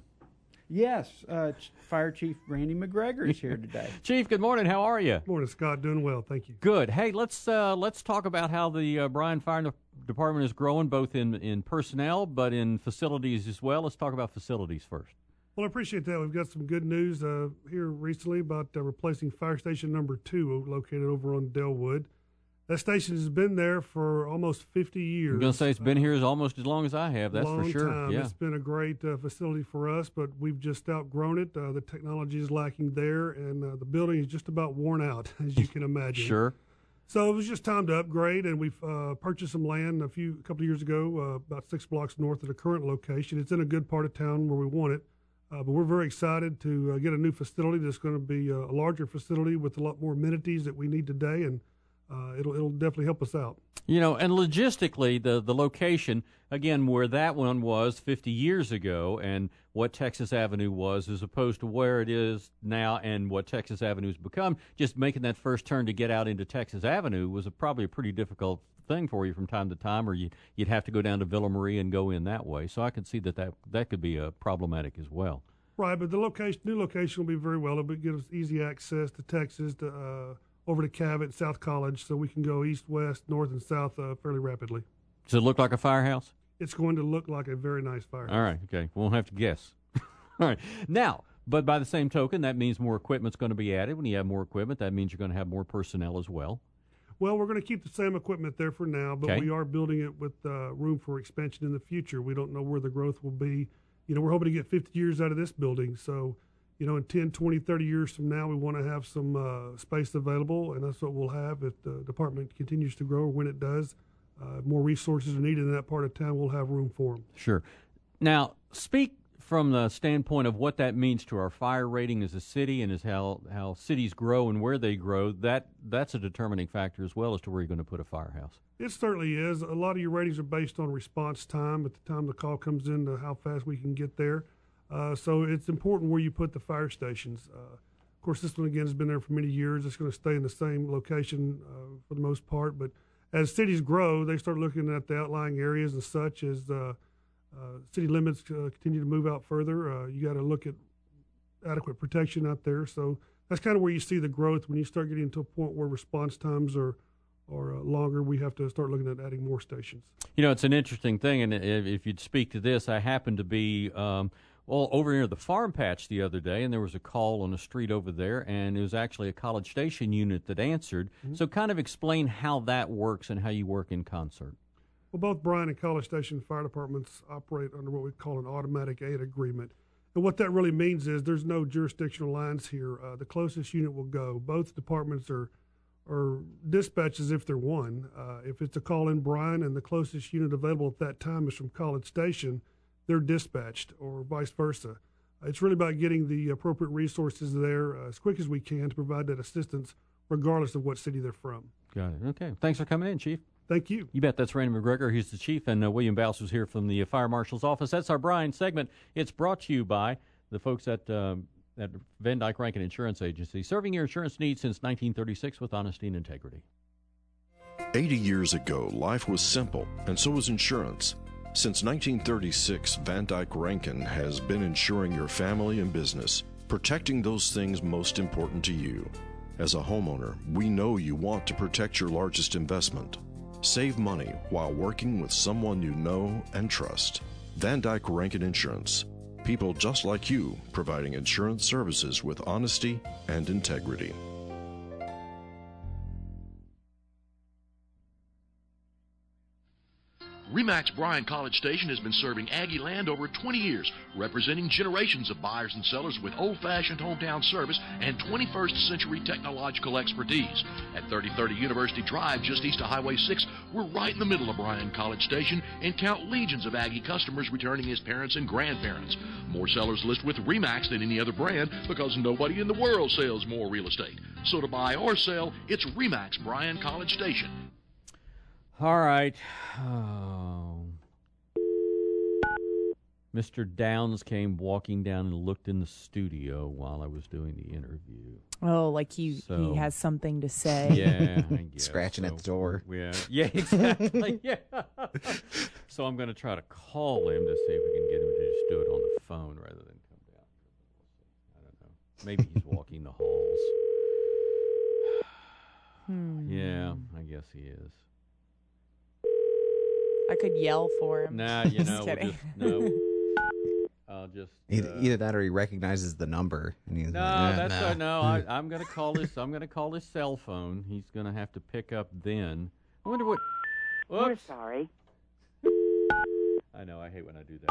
Speaker 30: Yes, uh, Ch- Fire Chief Randy McGregor is here today.
Speaker 8: Chief, good morning. How are you?
Speaker 6: Morning, Scott. Doing well, thank you.
Speaker 8: Good. Hey, let's uh, let's talk about how the uh, Bryan Fire Department is growing, both in, in personnel but in facilities as well. Let's talk about facilities first.
Speaker 6: Well, I appreciate that. We've got some good news uh, here recently about uh, replacing fire station number two, located over on Delwood. That station has been there for almost fifty years.
Speaker 8: I'm going to say it's been here as almost as long as I have. That's
Speaker 6: Long
Speaker 8: for sure.
Speaker 6: Time.
Speaker 8: Yeah.
Speaker 6: It's been a great uh, facility for us, but we've just outgrown it. Uh, the technology is lacking there, and uh, the building is just about worn out, as you can imagine.
Speaker 8: Sure.
Speaker 6: So it was just time to upgrade, and we've uh, purchased some land a few a couple of years ago, uh, about six blocks north of the current location. It's in a good part of town where we want it, uh, but we're very excited to uh, get a new facility that's going to be a larger facility with a lot more amenities that we need today, and uh, it'll it'll definitely help us out.
Speaker 8: You know, and logistically, the, the location, again, where that one was fifty years ago and what Texas Avenue was as opposed to where it is now and what Texas Avenue has become, just making that first turn to get out into Texas Avenue was a, probably a pretty difficult thing for you from time to time, or you, you'd have to go down to Villa Marie and go in that way. So I could see that that, that could be uh, problematic as well.
Speaker 6: Right, but the location, new location will be very well. It'll give us easy access to Texas, to uh, over to Cabot, South College, so we can go east, west, north, and south uh, fairly rapidly.
Speaker 8: Does it look like a firehouse?
Speaker 6: It's going to look like a very nice firehouse.
Speaker 8: All right, okay. We won't have to guess. All right. Now, but by the same token, that means more equipment's going to be added. When you have more equipment, that means you're going to have more personnel as well.
Speaker 6: Well, we're going to keep the same equipment there for now, but
Speaker 8: Okay.
Speaker 6: we are building it with uh, room for expansion in the future. We don't know where the growth will be. You know, we're hoping to get fifty years out of this building. So, you know, in ten, twenty, thirty years from now, we want to have some uh, space available, and that's what we'll have if the department continues to grow. When it does, uh, more resources are needed in that part of town, we'll have room for them.
Speaker 8: Sure. Now, speak from the standpoint of what that means to our fire rating as a city and as how, how cities grow and where they grow. That that's a determining factor as well as to where you're going to put a firehouse.
Speaker 6: It certainly is. A lot of your ratings are based on response time, at the time the call comes in, to how fast we can get there. Uh, so it's important where you put the fire stations. Uh, of course, this one, again, has been there for many years. It's going to stay in the same location uh, for the most part. But as cities grow, they start looking at the outlying areas and such. As uh, uh, city limits uh, continue to move out further, uh, you got to look at adequate protection out there. So that's kind of where you see the growth. When you start getting to a point where response times are or uh, longer, we have to start looking at adding more stations.
Speaker 8: You know, it's an interesting thing, and if, if you'd speak to this, I happened to be um, well over near the farm patch the other day, and there was a call on a street over there, and it was actually a College Station unit that answered. Mm-hmm. So kind of explain how that works and how you work in concert.
Speaker 6: Well, both Bryan and College Station fire departments operate under what we call an automatic aid agreement. And what that really means is there's no jurisdictional lines here. Uh, the closest unit will go. Both departments are or dispatch as if they're one. Uh, if it's a call in Bryan and the closest unit available at that time is from College Station, they're dispatched, or vice versa. Uh, it's really about getting the appropriate resources there uh, as quick as we can to provide that assistance, regardless of what city they're from.
Speaker 8: Got it. Okay. Thanks for coming in, Chief.
Speaker 6: Thank you.
Speaker 8: You bet. That's Randy McGregor. He's the chief, and uh, William Baus was here from the uh, Fire Marshal's office. That's our Bryan segment. It's brought to you by the folks at um, at Van Dyke Rankin Insurance Agency, serving your insurance needs since nineteen thirty-six with honesty and integrity.
Speaker 13: Eighty years ago, life was simple, and so was insurance. Since nineteen thirty-six, Van Dyke Rankin has been insuring your family and business, protecting those things most important to you. As a homeowner, we know you want to protect your largest investment. Save money while working with someone you know and trust. Van Dyke Rankin Insurance. People just like you, providing insurance services with honesty and integrity.
Speaker 3: RE/MAX Bryan College Station has been serving Aggie land over twenty years, representing generations of buyers and sellers with old-fashioned hometown service and twenty-first century technological expertise. At thirty thirty University Drive, just east of Highway six, we're right in the middle of Bryan College Station and count legions of Aggie customers returning as parents and grandparents. More sellers list with RE/MAX than any other brand because nobody in the world sells more real estate. So to buy or sell, it's RE/MAX Bryan College Station.
Speaker 8: All right. Oh. Mister Downs came walking down and looked in the studio while I was doing the interview.
Speaker 1: Oh, like he,
Speaker 8: So-
Speaker 1: he has something to say.
Speaker 8: Yeah, I guess
Speaker 10: Scratching
Speaker 8: so.
Speaker 10: at the door.
Speaker 8: Yeah, yeah, exactly. Yeah. So I'm going to try to call him to see if we can get him to just do it on the phone rather than come down. I don't know. Maybe he's walking the halls.
Speaker 1: Hmm.
Speaker 8: Yeah, I guess he is.
Speaker 1: I could yell for him.
Speaker 8: Nah, you
Speaker 1: Just
Speaker 8: know, we'll
Speaker 1: kidding.
Speaker 8: just, no. I'll just.
Speaker 10: Either,
Speaker 8: uh,
Speaker 10: either that or he recognizes the number. And he's
Speaker 8: No,
Speaker 10: like, eh,
Speaker 8: that's
Speaker 10: nah.
Speaker 8: uh, no. I, I'm gonna call his. I'm gonna call his cell phone. He's gonna have to pick up then. I wonder what.
Speaker 14: We're
Speaker 8: Whoops.
Speaker 14: sorry.
Speaker 8: I know. I hate when I do that.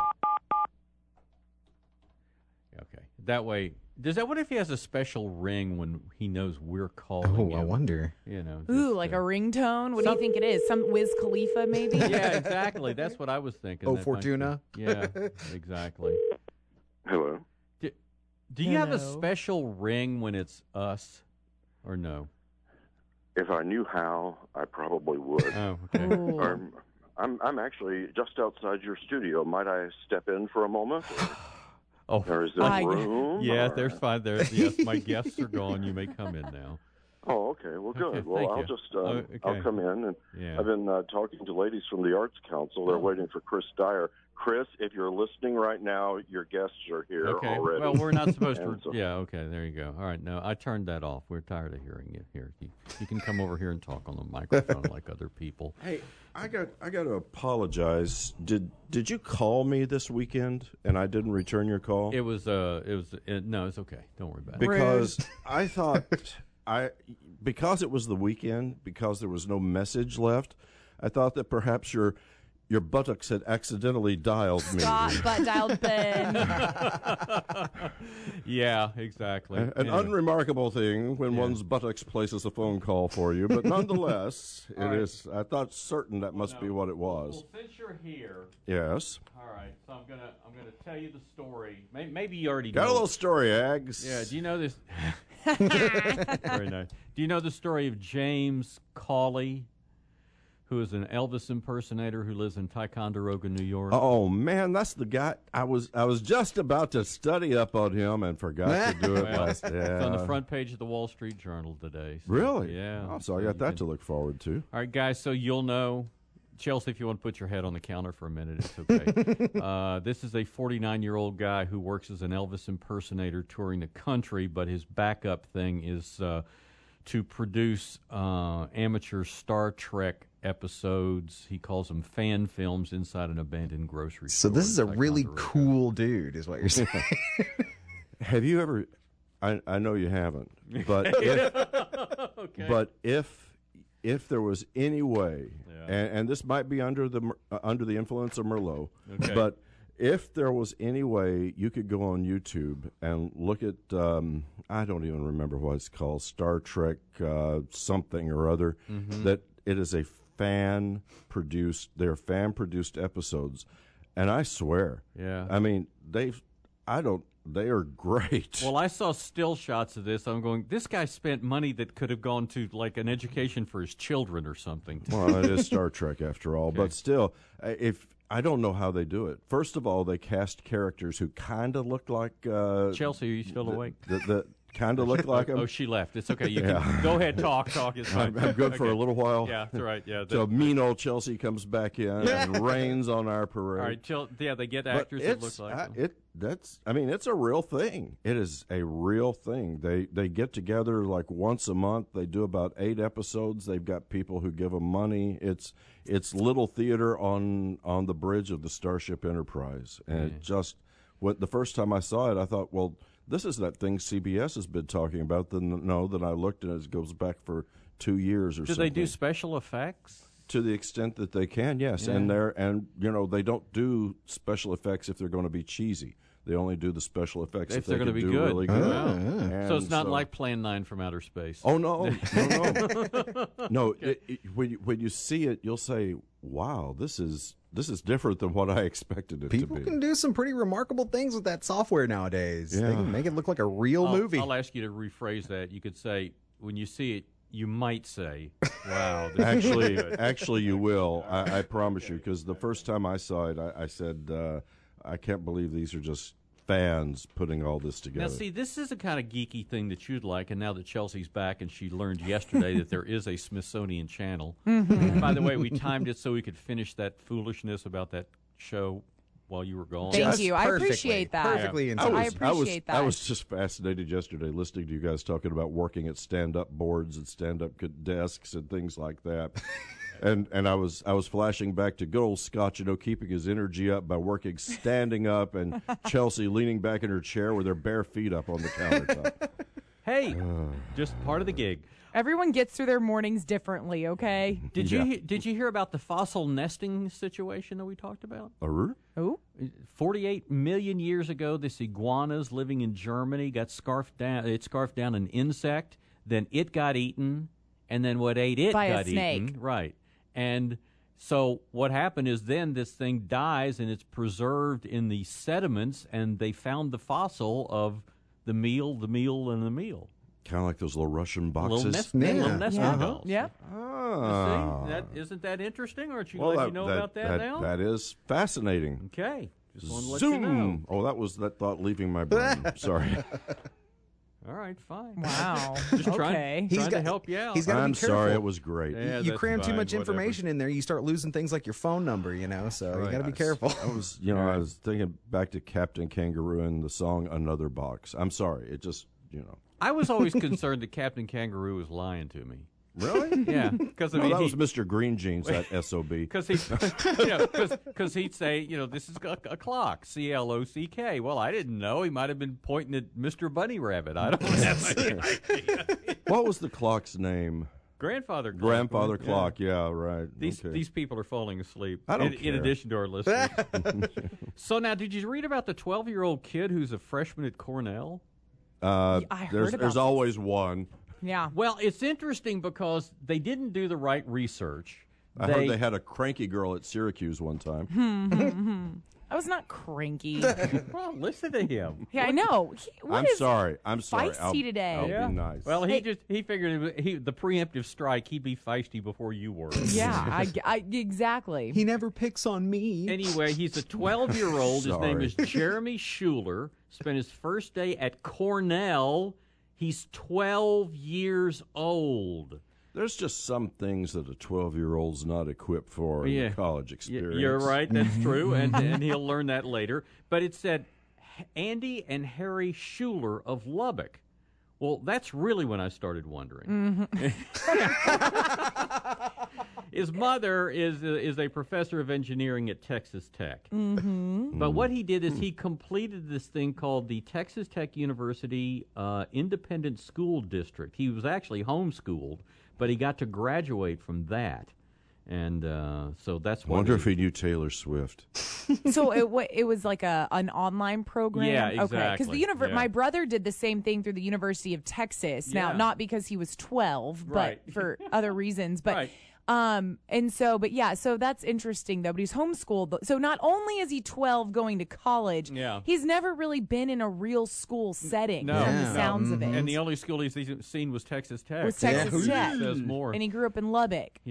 Speaker 8: Okay. That way, does that? What if he has a special ring when he knows we're calling?
Speaker 10: Oh, I
Speaker 8: him?
Speaker 10: wonder.
Speaker 8: You know.
Speaker 1: Ooh,
Speaker 8: just,
Speaker 1: like
Speaker 8: uh,
Speaker 1: a ringtone? What
Speaker 8: some-
Speaker 1: do you think it is? Some Wiz Khalifa, maybe?
Speaker 8: Yeah, exactly. That's what I was thinking.
Speaker 10: Oh,
Speaker 8: That might
Speaker 10: Fortuna?
Speaker 8: be- Yeah, exactly.
Speaker 15: Hello.
Speaker 8: Do, do you have a
Speaker 15: Hello.
Speaker 8: special ring when it's us, or no?
Speaker 15: If I knew how, I probably would.
Speaker 8: Oh, okay. Ooh.
Speaker 15: Um, I'm I'm actually just outside your studio. Might I step in for a moment?
Speaker 8: Oh,
Speaker 15: or is there room?
Speaker 8: Yeah,
Speaker 15: or-
Speaker 8: there's fine. There, yes, my guests are gone. You may come in now.
Speaker 15: Oh, okay. Well, good.
Speaker 8: Okay,
Speaker 15: well,
Speaker 8: thank
Speaker 15: I'll
Speaker 8: you.
Speaker 15: just uh,
Speaker 8: Oh, okay.
Speaker 15: I'll come in, and
Speaker 8: Yeah.
Speaker 15: I've been uh, talking to ladies from the Arts Council. They're
Speaker 8: Oh.
Speaker 15: waiting for Chris Dyer. Chris, if you're listening right now, your guests are here
Speaker 8: Okay.
Speaker 15: already.
Speaker 8: Well, we're not supposed to.
Speaker 15: And so-
Speaker 8: Yeah. Okay. There you go. All right. No, I turned that off. We're tired of hearing you here. You, you can come over here and talk on the microphone like other people.
Speaker 16: Hey, I got I got to apologize. Did did you call me this weekend and I didn't return your call?
Speaker 8: It was. Uh. It was. It, no. It's okay. Don't worry about it.
Speaker 16: Because I thought I because it was the weekend, because there was no message left, I thought that perhaps your your buttocks had accidentally dialed me.
Speaker 1: Scott butt dialed Ben.
Speaker 8: Yeah. Exactly.
Speaker 16: An an
Speaker 8: Anyway.
Speaker 16: unremarkable thing when
Speaker 8: Yeah.
Speaker 16: one's buttocks places a phone call for you, but nonetheless,
Speaker 8: All
Speaker 16: it
Speaker 8: right.
Speaker 16: is. I thought certain that must be what it was.
Speaker 8: Well, since you're here.
Speaker 16: Yes.
Speaker 8: All right. So I'm gonna I'm gonna tell you the story. Maybe, maybe you already
Speaker 16: Got
Speaker 8: know
Speaker 16: a little
Speaker 8: it.
Speaker 16: story, Ags.
Speaker 8: Yeah. Do you know this? Very nice. Do you know the story of James Cawley, who is an Elvis impersonator who lives in Ticonderoga, New York?
Speaker 16: Oh man, that's the guy. I was I was just about to study up on him and forgot to do it
Speaker 8: Well,
Speaker 16: last. Yeah.
Speaker 8: It's on the front page of the Wall Street Journal today. So,
Speaker 16: Really?
Speaker 8: Yeah.
Speaker 16: Oh, so I got
Speaker 8: you
Speaker 16: that
Speaker 8: can-
Speaker 16: to look forward to.
Speaker 8: All right, guys, so you'll know. Chelsea, if you want to put your head on the counter for a minute, it's okay. uh, this is a forty-nine-year-old guy who works as an Elvis impersonator touring the country, but his backup thing is uh, to produce uh, amateur Star Trek episodes. He calls them fan films inside an abandoned grocery
Speaker 10: So
Speaker 8: store.
Speaker 10: this is a
Speaker 8: in
Speaker 10: really
Speaker 8: Ticonderoga.
Speaker 10: cool dude, is what you're saying.
Speaker 16: Have you ever? I I know you haven't, but if,
Speaker 8: Okay.
Speaker 16: but if if there was any way,
Speaker 8: Yeah.
Speaker 16: and, and this might be under the Mer- uh, under the influence of Merlot,
Speaker 8: Okay.
Speaker 16: but if there was any way you could go on YouTube and look at, um, I don't even remember what it's called, Star Trek uh, something or other,
Speaker 8: Mhm.
Speaker 16: that it is a fan produced, they're fan produced episodes, and I swear,
Speaker 8: Yeah.
Speaker 16: I mean they've, I don't, they are great.
Speaker 8: Well, I saw still shots of this. I'm going, this guy spent money that could have gone to, like, an education for his children or something.
Speaker 16: Well, it is Star Trek after all,
Speaker 8: Okay.
Speaker 16: but still, uh, if I don't know how they do it. First of all, they cast characters who kind of look like uh,
Speaker 8: Chelsea, are you still
Speaker 16: the,
Speaker 8: awake?
Speaker 16: The, the kind of look like him.
Speaker 8: Oh, she left. It's okay. You
Speaker 16: Yeah.
Speaker 8: can go ahead, talk, talk. It's fine.
Speaker 16: I'm, I'm good for
Speaker 8: Okay.
Speaker 16: a little while.
Speaker 8: Yeah, that's right. Yeah.
Speaker 16: So
Speaker 8: that-
Speaker 16: mean old Chelsea comes back in and rains on our parade.
Speaker 8: All right, Chel- yeah, they get
Speaker 16: But
Speaker 8: actors that look
Speaker 16: it's-
Speaker 8: like
Speaker 16: I,
Speaker 8: them.
Speaker 16: it. That's. I mean, it's a real thing. It is a real thing. They they get together like once a month. They do about eight episodes. They've got people who give them money. It's it's little theater on on the bridge of the Starship Enterprise, and
Speaker 8: Yeah.
Speaker 16: it just. What the first time I saw it, I thought, well, this is that thing C B S has been talking about. Then no, then I looked and it goes back for two years or
Speaker 8: Do
Speaker 16: something.
Speaker 8: they do special effects?
Speaker 16: To the extent that they can, yes,
Speaker 8: Yeah.
Speaker 16: and they're and you know they don't do special effects if they're going to be cheesy. They only do the special effects if,
Speaker 8: If they're
Speaker 16: going to
Speaker 8: be
Speaker 16: do
Speaker 8: good.
Speaker 16: really good.
Speaker 8: Wow.
Speaker 16: And
Speaker 8: So it's not
Speaker 16: so-
Speaker 8: like Plan nine from Outer Space.
Speaker 16: Oh no, no, no. no it, it, when you, when you see it, you'll say, "Wow, this is this is different than what I expected it
Speaker 10: People
Speaker 16: to be."
Speaker 10: can do some pretty remarkable things with that software nowadays. They
Speaker 16: Yeah.
Speaker 10: can make it look like a real
Speaker 8: I'll,
Speaker 10: movie.
Speaker 8: I'll ask you to rephrase that. You could say, when you see it, you might say, wow. This
Speaker 16: actually,
Speaker 8: is good.
Speaker 16: actually, you will. I, I promise you, because the first time I saw it, I, I said, uh, "I can't believe these are just fans putting all this together."
Speaker 8: Now, see, this is a kind of geeky thing that you'd like, and now that Chelsea's back and she learned yesterday that there is a Smithsonian channel.
Speaker 1: Mhm.
Speaker 8: By the way, we timed it so we could finish that foolishness about that show while you were gone.
Speaker 1: Thank you. I appreciate that.
Speaker 10: Perfectly
Speaker 8: Yeah.
Speaker 10: in
Speaker 16: I,
Speaker 10: time.
Speaker 16: was,
Speaker 1: I appreciate
Speaker 16: I was, I
Speaker 1: that.
Speaker 16: was just fascinated yesterday listening to you guys talking about working at stand-up boards and stand-up desks and things like that. And and I was I was flashing back to good old Scott, you know, keeping his energy up by working standing up, and Chelsea leaning back in her chair with her bare feet up on the countertop.
Speaker 8: Hey, just part of the gig.
Speaker 1: Everyone gets through their mornings differently, okay?
Speaker 8: Did you
Speaker 16: Yeah.
Speaker 8: he- did you hear about the fossil nesting situation that we talked about?
Speaker 16: Uh,
Speaker 1: Oh,
Speaker 8: forty-eight million years ago, this iguanas living in Germany got scarfed down. It scarfed down an insect, then it got eaten, and then what ate it
Speaker 1: By a
Speaker 8: got
Speaker 1: snake.
Speaker 8: eaten. Right, and so what happened is then this thing dies and it's preserved in the sediments, and they found the fossil of the meal, the meal, and the meal.
Speaker 16: Kind of like those little Russian boxes.
Speaker 8: Little, nest,
Speaker 10: Yeah.
Speaker 8: little nesting
Speaker 1: Yeah.
Speaker 8: dolls.
Speaker 1: yeah.
Speaker 16: Ah.
Speaker 8: See, that isn't that interesting? Aren't you
Speaker 16: Well,
Speaker 8: glad
Speaker 16: that,
Speaker 8: you know
Speaker 16: that,
Speaker 8: about that,
Speaker 16: that,
Speaker 8: now?
Speaker 16: that is fascinating.
Speaker 8: Okay, just wanted to let
Speaker 16: Zoom.
Speaker 8: you know.
Speaker 16: Oh, that was that thought leaving my brain. Sorry.
Speaker 8: All right, fine.
Speaker 1: Wow.
Speaker 8: Just
Speaker 1: okay.
Speaker 8: trying,
Speaker 10: He's
Speaker 8: trying
Speaker 10: got-
Speaker 8: to help you out.
Speaker 10: he's got- gotta be
Speaker 16: I'm sorry,
Speaker 10: careful.
Speaker 16: it was great.
Speaker 8: Yeah,
Speaker 10: you
Speaker 8: that's
Speaker 10: cram too
Speaker 8: fine,
Speaker 10: much
Speaker 8: whatever.
Speaker 10: information in there, you start losing things like your phone number, you know, so you got to be careful.
Speaker 16: I was, you know, I was thinking back to Captain Kangaroo and the song "Another Box." I'm sorry, it just, you know.
Speaker 8: I was always concerned that Captain Kangaroo was lying to me.
Speaker 16: Really?
Speaker 8: Yeah, because I
Speaker 16: No,
Speaker 8: mean,
Speaker 16: that
Speaker 8: he,
Speaker 16: was Mister Green Jeans, that S O B.
Speaker 8: because he, you know, because he'd say, you know, this is a, a clock, C L O C K. Well, I didn't know. He might have been pointing at Mister Bunny Rabbit. I don't have any idea.
Speaker 16: What was the clock's name?
Speaker 8: Grandfather clock.
Speaker 16: Grandfather
Speaker 8: Yeah.
Speaker 16: Clock. Yeah, right.
Speaker 8: These
Speaker 16: okay.
Speaker 8: these people are falling asleep.
Speaker 16: I don't
Speaker 8: in, in
Speaker 16: care.
Speaker 8: addition to our listeners. So now, did you read about the twelve-year-old kid who's a freshman at Cornell?
Speaker 16: Uh,
Speaker 1: I heard
Speaker 16: there's
Speaker 1: about
Speaker 16: there's
Speaker 1: this.
Speaker 16: always one.
Speaker 1: Yeah.
Speaker 8: Well, it's interesting because they didn't do the right research.
Speaker 16: I heard they had a cranky girl at Syracuse one time.
Speaker 1: I was not cranky.
Speaker 8: Well, listen to him.
Speaker 1: Yeah, I know. He, what
Speaker 16: I'm
Speaker 1: is
Speaker 16: sorry. I'm sorry.
Speaker 1: feisty
Speaker 16: I'll,
Speaker 1: today?
Speaker 16: I'll
Speaker 8: Yeah.
Speaker 16: be nice.
Speaker 8: Well, he
Speaker 1: Hey.
Speaker 8: just he figured it was, he the preemptive strike. He'd be feisty before you were.
Speaker 1: Yeah, I, I- exactly.
Speaker 10: He never picks on me.
Speaker 8: Anyway, he's a twelve-year-old. His name
Speaker 16: Sorry.
Speaker 8: is Jeremy Schuler. Spent his first day at Cornell. He's twelve years old.
Speaker 16: There's just some things that a twelve-year-old's not equipped for in
Speaker 8: Yeah.
Speaker 16: the college
Speaker 8: Y-
Speaker 16: experience.
Speaker 8: You're right. That's true, and and he'll learn that later. But it said Andy and Harry Schuler of Lubbock. Well, that's really when I started wondering. His mother is a, is a professor of engineering at Texas Tech.
Speaker 1: Mm-hmm.
Speaker 8: But what he did is he completed this thing called the Texas Tech University uh, Independent School District. He was actually homeschooled, but he got to graduate from that. And uh, so that's
Speaker 16: I
Speaker 8: what
Speaker 16: wonder
Speaker 8: he-
Speaker 16: if he knew Taylor Swift.
Speaker 1: So it wa- it was like a an online program.
Speaker 8: Yeah,
Speaker 1: Okay, because
Speaker 8: exactly.
Speaker 1: the univer-
Speaker 8: Yeah.
Speaker 1: my brother did the same thing through the University of Texas. Now,
Speaker 8: Yeah.
Speaker 1: not because he was twelve,
Speaker 8: Right.
Speaker 1: but for other reasons. But
Speaker 8: Right.
Speaker 1: um, and so, but yeah, so that's interesting though. But he's homeschooled. So not only is he twelve going to college,
Speaker 8: Yeah.
Speaker 1: he's never really been in a real school setting.
Speaker 8: No,
Speaker 1: from the
Speaker 8: no.
Speaker 1: sounds of it.
Speaker 8: And the only school he's seen was Texas Tech.
Speaker 1: was Texas
Speaker 8: Which
Speaker 1: Tech.
Speaker 8: says more.
Speaker 1: And he grew up in Lubbock.
Speaker 8: Yeah.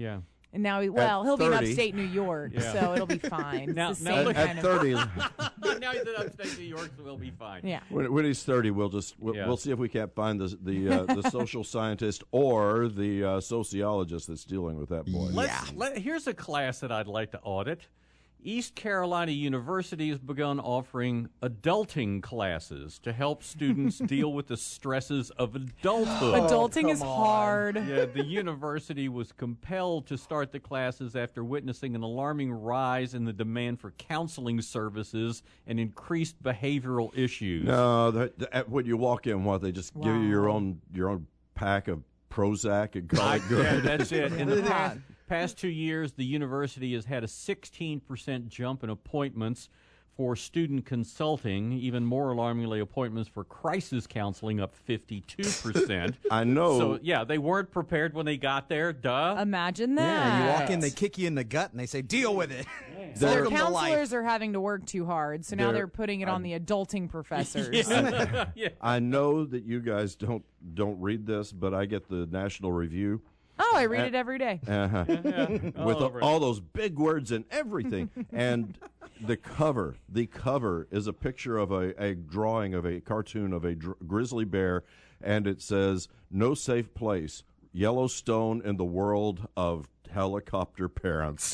Speaker 1: And now, he, well,
Speaker 16: At
Speaker 1: he'll
Speaker 16: thirty,
Speaker 1: be in upstate New York,
Speaker 8: Yeah.
Speaker 1: so it'll be fine.
Speaker 8: Now-
Speaker 1: It's the
Speaker 8: now
Speaker 1: same
Speaker 8: look-
Speaker 1: kind
Speaker 16: at
Speaker 1: of-
Speaker 16: thirty,
Speaker 8: Now he's in upstate New York, so we'll be fine.
Speaker 1: Yeah.
Speaker 16: when, when he's thirty, we'll just we'll,
Speaker 8: Yeah.
Speaker 16: we'll see if we can't find the the, uh, the social scientist or the uh, sociologist that's dealing with that boy.
Speaker 8: Let's, let, here's a class that I'd like to audit. East Carolina University has begun offering adulting classes to help students deal with the stresses of adulthood.
Speaker 1: Adulting is hard.
Speaker 8: Yeah, the university was compelled to start the classes after witnessing an alarming rise in the demand for counseling services and increased behavioral issues.
Speaker 16: No, the, the, when you walk in, what they just give you your own your own pack of Prozac and call it good.
Speaker 8: Yeah, that's it. In the past, past two years, the university has had a sixteen percent jump in appointments for student consulting. Even more alarmingly, appointments for crisis counseling up fifty-two percent.
Speaker 16: I know.
Speaker 8: So, yeah, they weren't prepared when they got there. Duh.
Speaker 1: Imagine that.
Speaker 10: Yeah, you walk in, they kick you in the gut, and they say, deal with it.
Speaker 1: So their
Speaker 10: Welcome to life.
Speaker 1: counselors are having to work too hard, so now
Speaker 16: They're-
Speaker 1: they're putting it on the adulting professors.
Speaker 8: Yeah. Yeah.
Speaker 16: I know that you guys don't don't read this, but I get the National Review.
Speaker 1: Oh, I read
Speaker 16: Uh,
Speaker 1: it every day.
Speaker 16: Uh-huh.
Speaker 8: All
Speaker 16: With
Speaker 8: over it.
Speaker 16: all those big words and everything. And the cover, the cover is a picture of a, a drawing of a cartoon of a dr- grizzly bear, and it says, "No safe place, Yellowstone in the world of helicopter parents."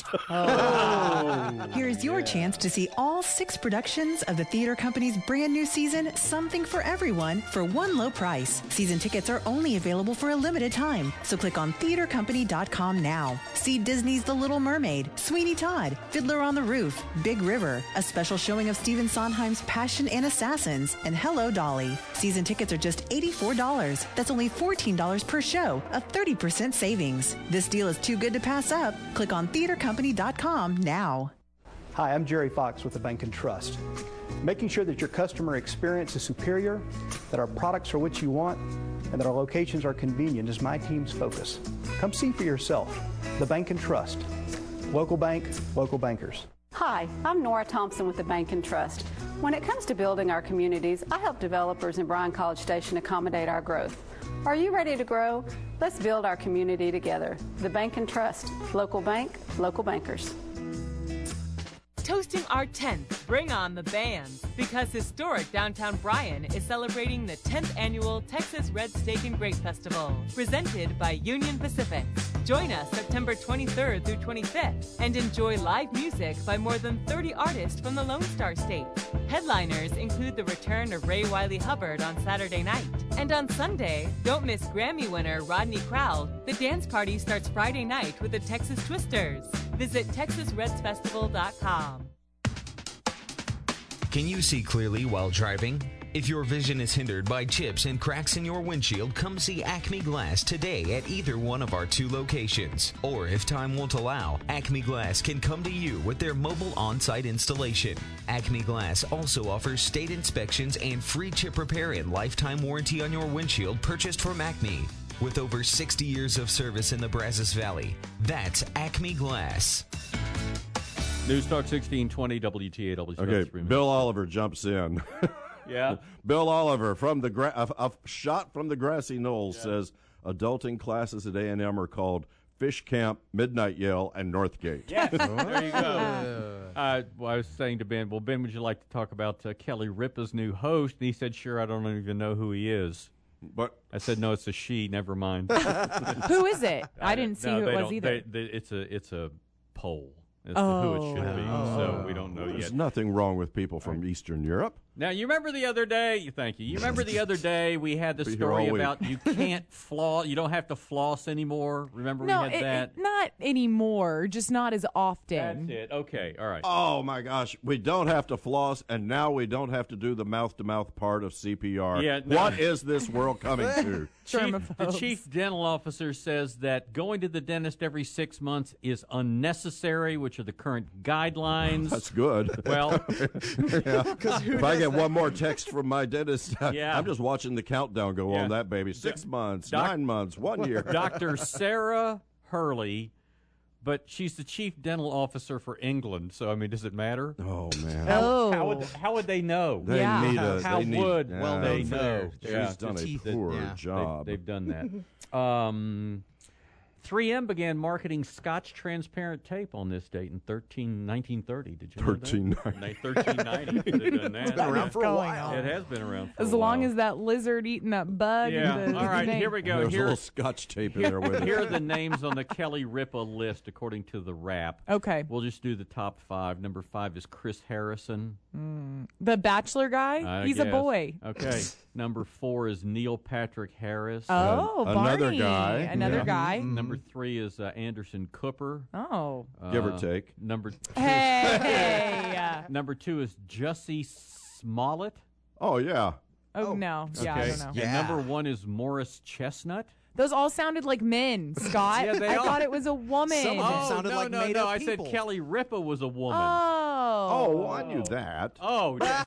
Speaker 4: Here's your chance to see all six productions of the theater company's brand new season, Something for Everyone, for one low price. Season tickets are only available for a limited time, so click on theater company dot com now. See Disney's The Little Mermaid, Sweeney Todd, Fiddler on the Roof, Big River, a special showing of Stephen Sondheim's Passion and Assassins, and Hello, Dolly. Season tickets are just eighty-four dollars. That's only fourteen dollars per show, a thirty percent savings. This deal is too good to pass up. Click on theater company dot com now.
Speaker 14: Hi, I'm Jerry Fox with the Bank and Trust. Making sure that your customer experience is superior, that our products are what you want, and that our locations are convenient is my team's focus. Come see for yourself. The Bank and Trust. Local bank, local bankers.
Speaker 17: Hi, I'm Nora Thompson with the Bank and Trust. When it comes to building our communities, I help developers in Bryan College Station accommodate our growth. Are you ready to grow? Let's build our community together. The Bank and Trust. Local bank, local bankers.
Speaker 18: Toasting our tenth, bring on the bands, because historic downtown Bryan is celebrating the tenth annual Texas Red Steak and Grape Festival, presented by Union Pacific. Join us September twenty-third through twenty-fifth and enjoy live music by more than thirty artists from the Lone Star State. Headliners include the return of Ray Wiley Hubbard on Saturday night. And on Sunday, don't miss Grammy winner Rodney Crowell. The dance party starts Friday night with the Texas Twisters. Visit texas reds festival dot com.
Speaker 19: Can you see clearly while driving? If your vision is hindered by chips and cracks in your windshield, come see Acme Glass today at either one of our two locations. Or if time won't allow, Acme Glass can come to you with their mobile on-site installation. Acme Glass also offers state inspections and free chip repair and lifetime warranty on your windshield purchased from Acme. With over sixty years of service in the Brazos Valley, that's Acme Glass.
Speaker 8: News Talk sixteen twenty W T A W.
Speaker 16: Okay, Bill Oliver jumps in.
Speaker 8: Yeah.
Speaker 16: Bill Oliver from the gra- a, a shot from the grassy knolls yeah. says adulting classes at A and M are called Fish Camp, Midnight Yell, and Northgate.
Speaker 8: Yes, there you go. Uh, well, I was saying to Ben, well, Ben, would you like to talk about uh, Kelly Ripa's new host? And he said, sure, I don't even know who he is.
Speaker 16: But
Speaker 8: I said, no, it's a she. Never mind.
Speaker 1: Who is it? I, I didn't see
Speaker 8: no,
Speaker 1: who it was either.
Speaker 8: They, they, it's a it's a poll as
Speaker 1: oh.
Speaker 8: to who it should be.
Speaker 1: Oh.
Speaker 8: So we don't know
Speaker 16: There's
Speaker 8: yet.
Speaker 16: There's nothing wrong with people from Eastern Europe.
Speaker 8: Now, you remember the other day, thank you, you remember the other day we had the
Speaker 16: Be
Speaker 8: story
Speaker 16: here all
Speaker 8: about you can't floss, you don't have to floss anymore. Remember
Speaker 1: no,
Speaker 8: we had
Speaker 1: it,
Speaker 8: that?
Speaker 1: It, not anymore, just not as often.
Speaker 8: That's it. Okay, all right.
Speaker 16: Oh, my gosh. We don't have to floss, and now we don't have to do the mouth-to-mouth part of C P R.
Speaker 8: Yeah, no.
Speaker 16: What is this world coming to?
Speaker 8: Chief, the chief dental officer says that going to the dentist every six months is unnecessary, which are the current guidelines.
Speaker 16: That's good.
Speaker 8: Well,
Speaker 16: yeah. if I get that? one more text from my dentist,
Speaker 8: yeah.
Speaker 16: I'm just watching the countdown go
Speaker 8: yeah.
Speaker 16: on that baby. Six months,
Speaker 8: Doc-
Speaker 16: nine months, one year.
Speaker 8: Doctor Sarah Hurley, but she's the chief dental officer for England. So, I mean, does it matter?
Speaker 16: Oh, man.
Speaker 8: How,
Speaker 1: oh.
Speaker 8: how, would, how would they know?
Speaker 16: They
Speaker 1: yeah.
Speaker 16: need a,
Speaker 8: how
Speaker 16: they need,
Speaker 8: would
Speaker 16: yeah,
Speaker 8: well they know?
Speaker 16: She's
Speaker 8: yeah.
Speaker 16: done
Speaker 8: the
Speaker 16: a
Speaker 8: teeth,
Speaker 16: poor
Speaker 8: yeah.
Speaker 16: job.
Speaker 8: They, they've done that. um, three M began marketing Scotch transparent tape on this date in thirteen, nineteen thirty. Did you know
Speaker 16: thirteen ninety.
Speaker 8: that? thirteen ninety. They've done that.
Speaker 10: It's been around for a while.
Speaker 8: It has been around for
Speaker 1: As
Speaker 8: a
Speaker 1: long
Speaker 8: while.
Speaker 1: as that lizard eating that bug.
Speaker 8: Yeah.
Speaker 1: and the
Speaker 8: All right,
Speaker 1: thing.
Speaker 8: here we go.
Speaker 16: There's
Speaker 8: Here,
Speaker 16: a little Scotch tape in there with it.
Speaker 8: here are the names on the Kelly Ripa list according to the Wrap.
Speaker 1: Okay.
Speaker 8: We'll just do the top five. Number five is Chris Harrison.
Speaker 1: Mm. The Bachelor guy?
Speaker 8: I
Speaker 1: He's a
Speaker 8: guess.
Speaker 1: boy.
Speaker 8: Okay. Number four is Neil Patrick Harris.
Speaker 1: Oh,
Speaker 16: Uh, another
Speaker 1: Barney.
Speaker 16: guy.
Speaker 1: Another
Speaker 16: Yeah.
Speaker 1: guy.
Speaker 8: Number three is uh, Anderson Cooper.
Speaker 1: Oh.
Speaker 16: Give or
Speaker 8: Uh,
Speaker 16: take.
Speaker 8: Number two.
Speaker 1: Hey.
Speaker 8: Number two is Jussie Smollett.
Speaker 16: Oh, yeah.
Speaker 1: Oh, no. Yeah, I
Speaker 8: Okay.
Speaker 1: don't know.
Speaker 8: And
Speaker 10: Yeah.
Speaker 8: number one is Morris Chestnut.
Speaker 1: Those all sounded like men, Scott.
Speaker 8: Yeah, they
Speaker 1: I
Speaker 8: all-
Speaker 1: thought it was a woman.
Speaker 10: Some of them
Speaker 8: Oh,
Speaker 10: sounded
Speaker 8: no,
Speaker 10: like
Speaker 8: no,
Speaker 10: made
Speaker 8: no.
Speaker 10: up
Speaker 8: I
Speaker 10: people.
Speaker 8: said Kelly Ripa was a woman.
Speaker 1: Oh.
Speaker 16: Oh, I knew that.
Speaker 8: Oh, yeah.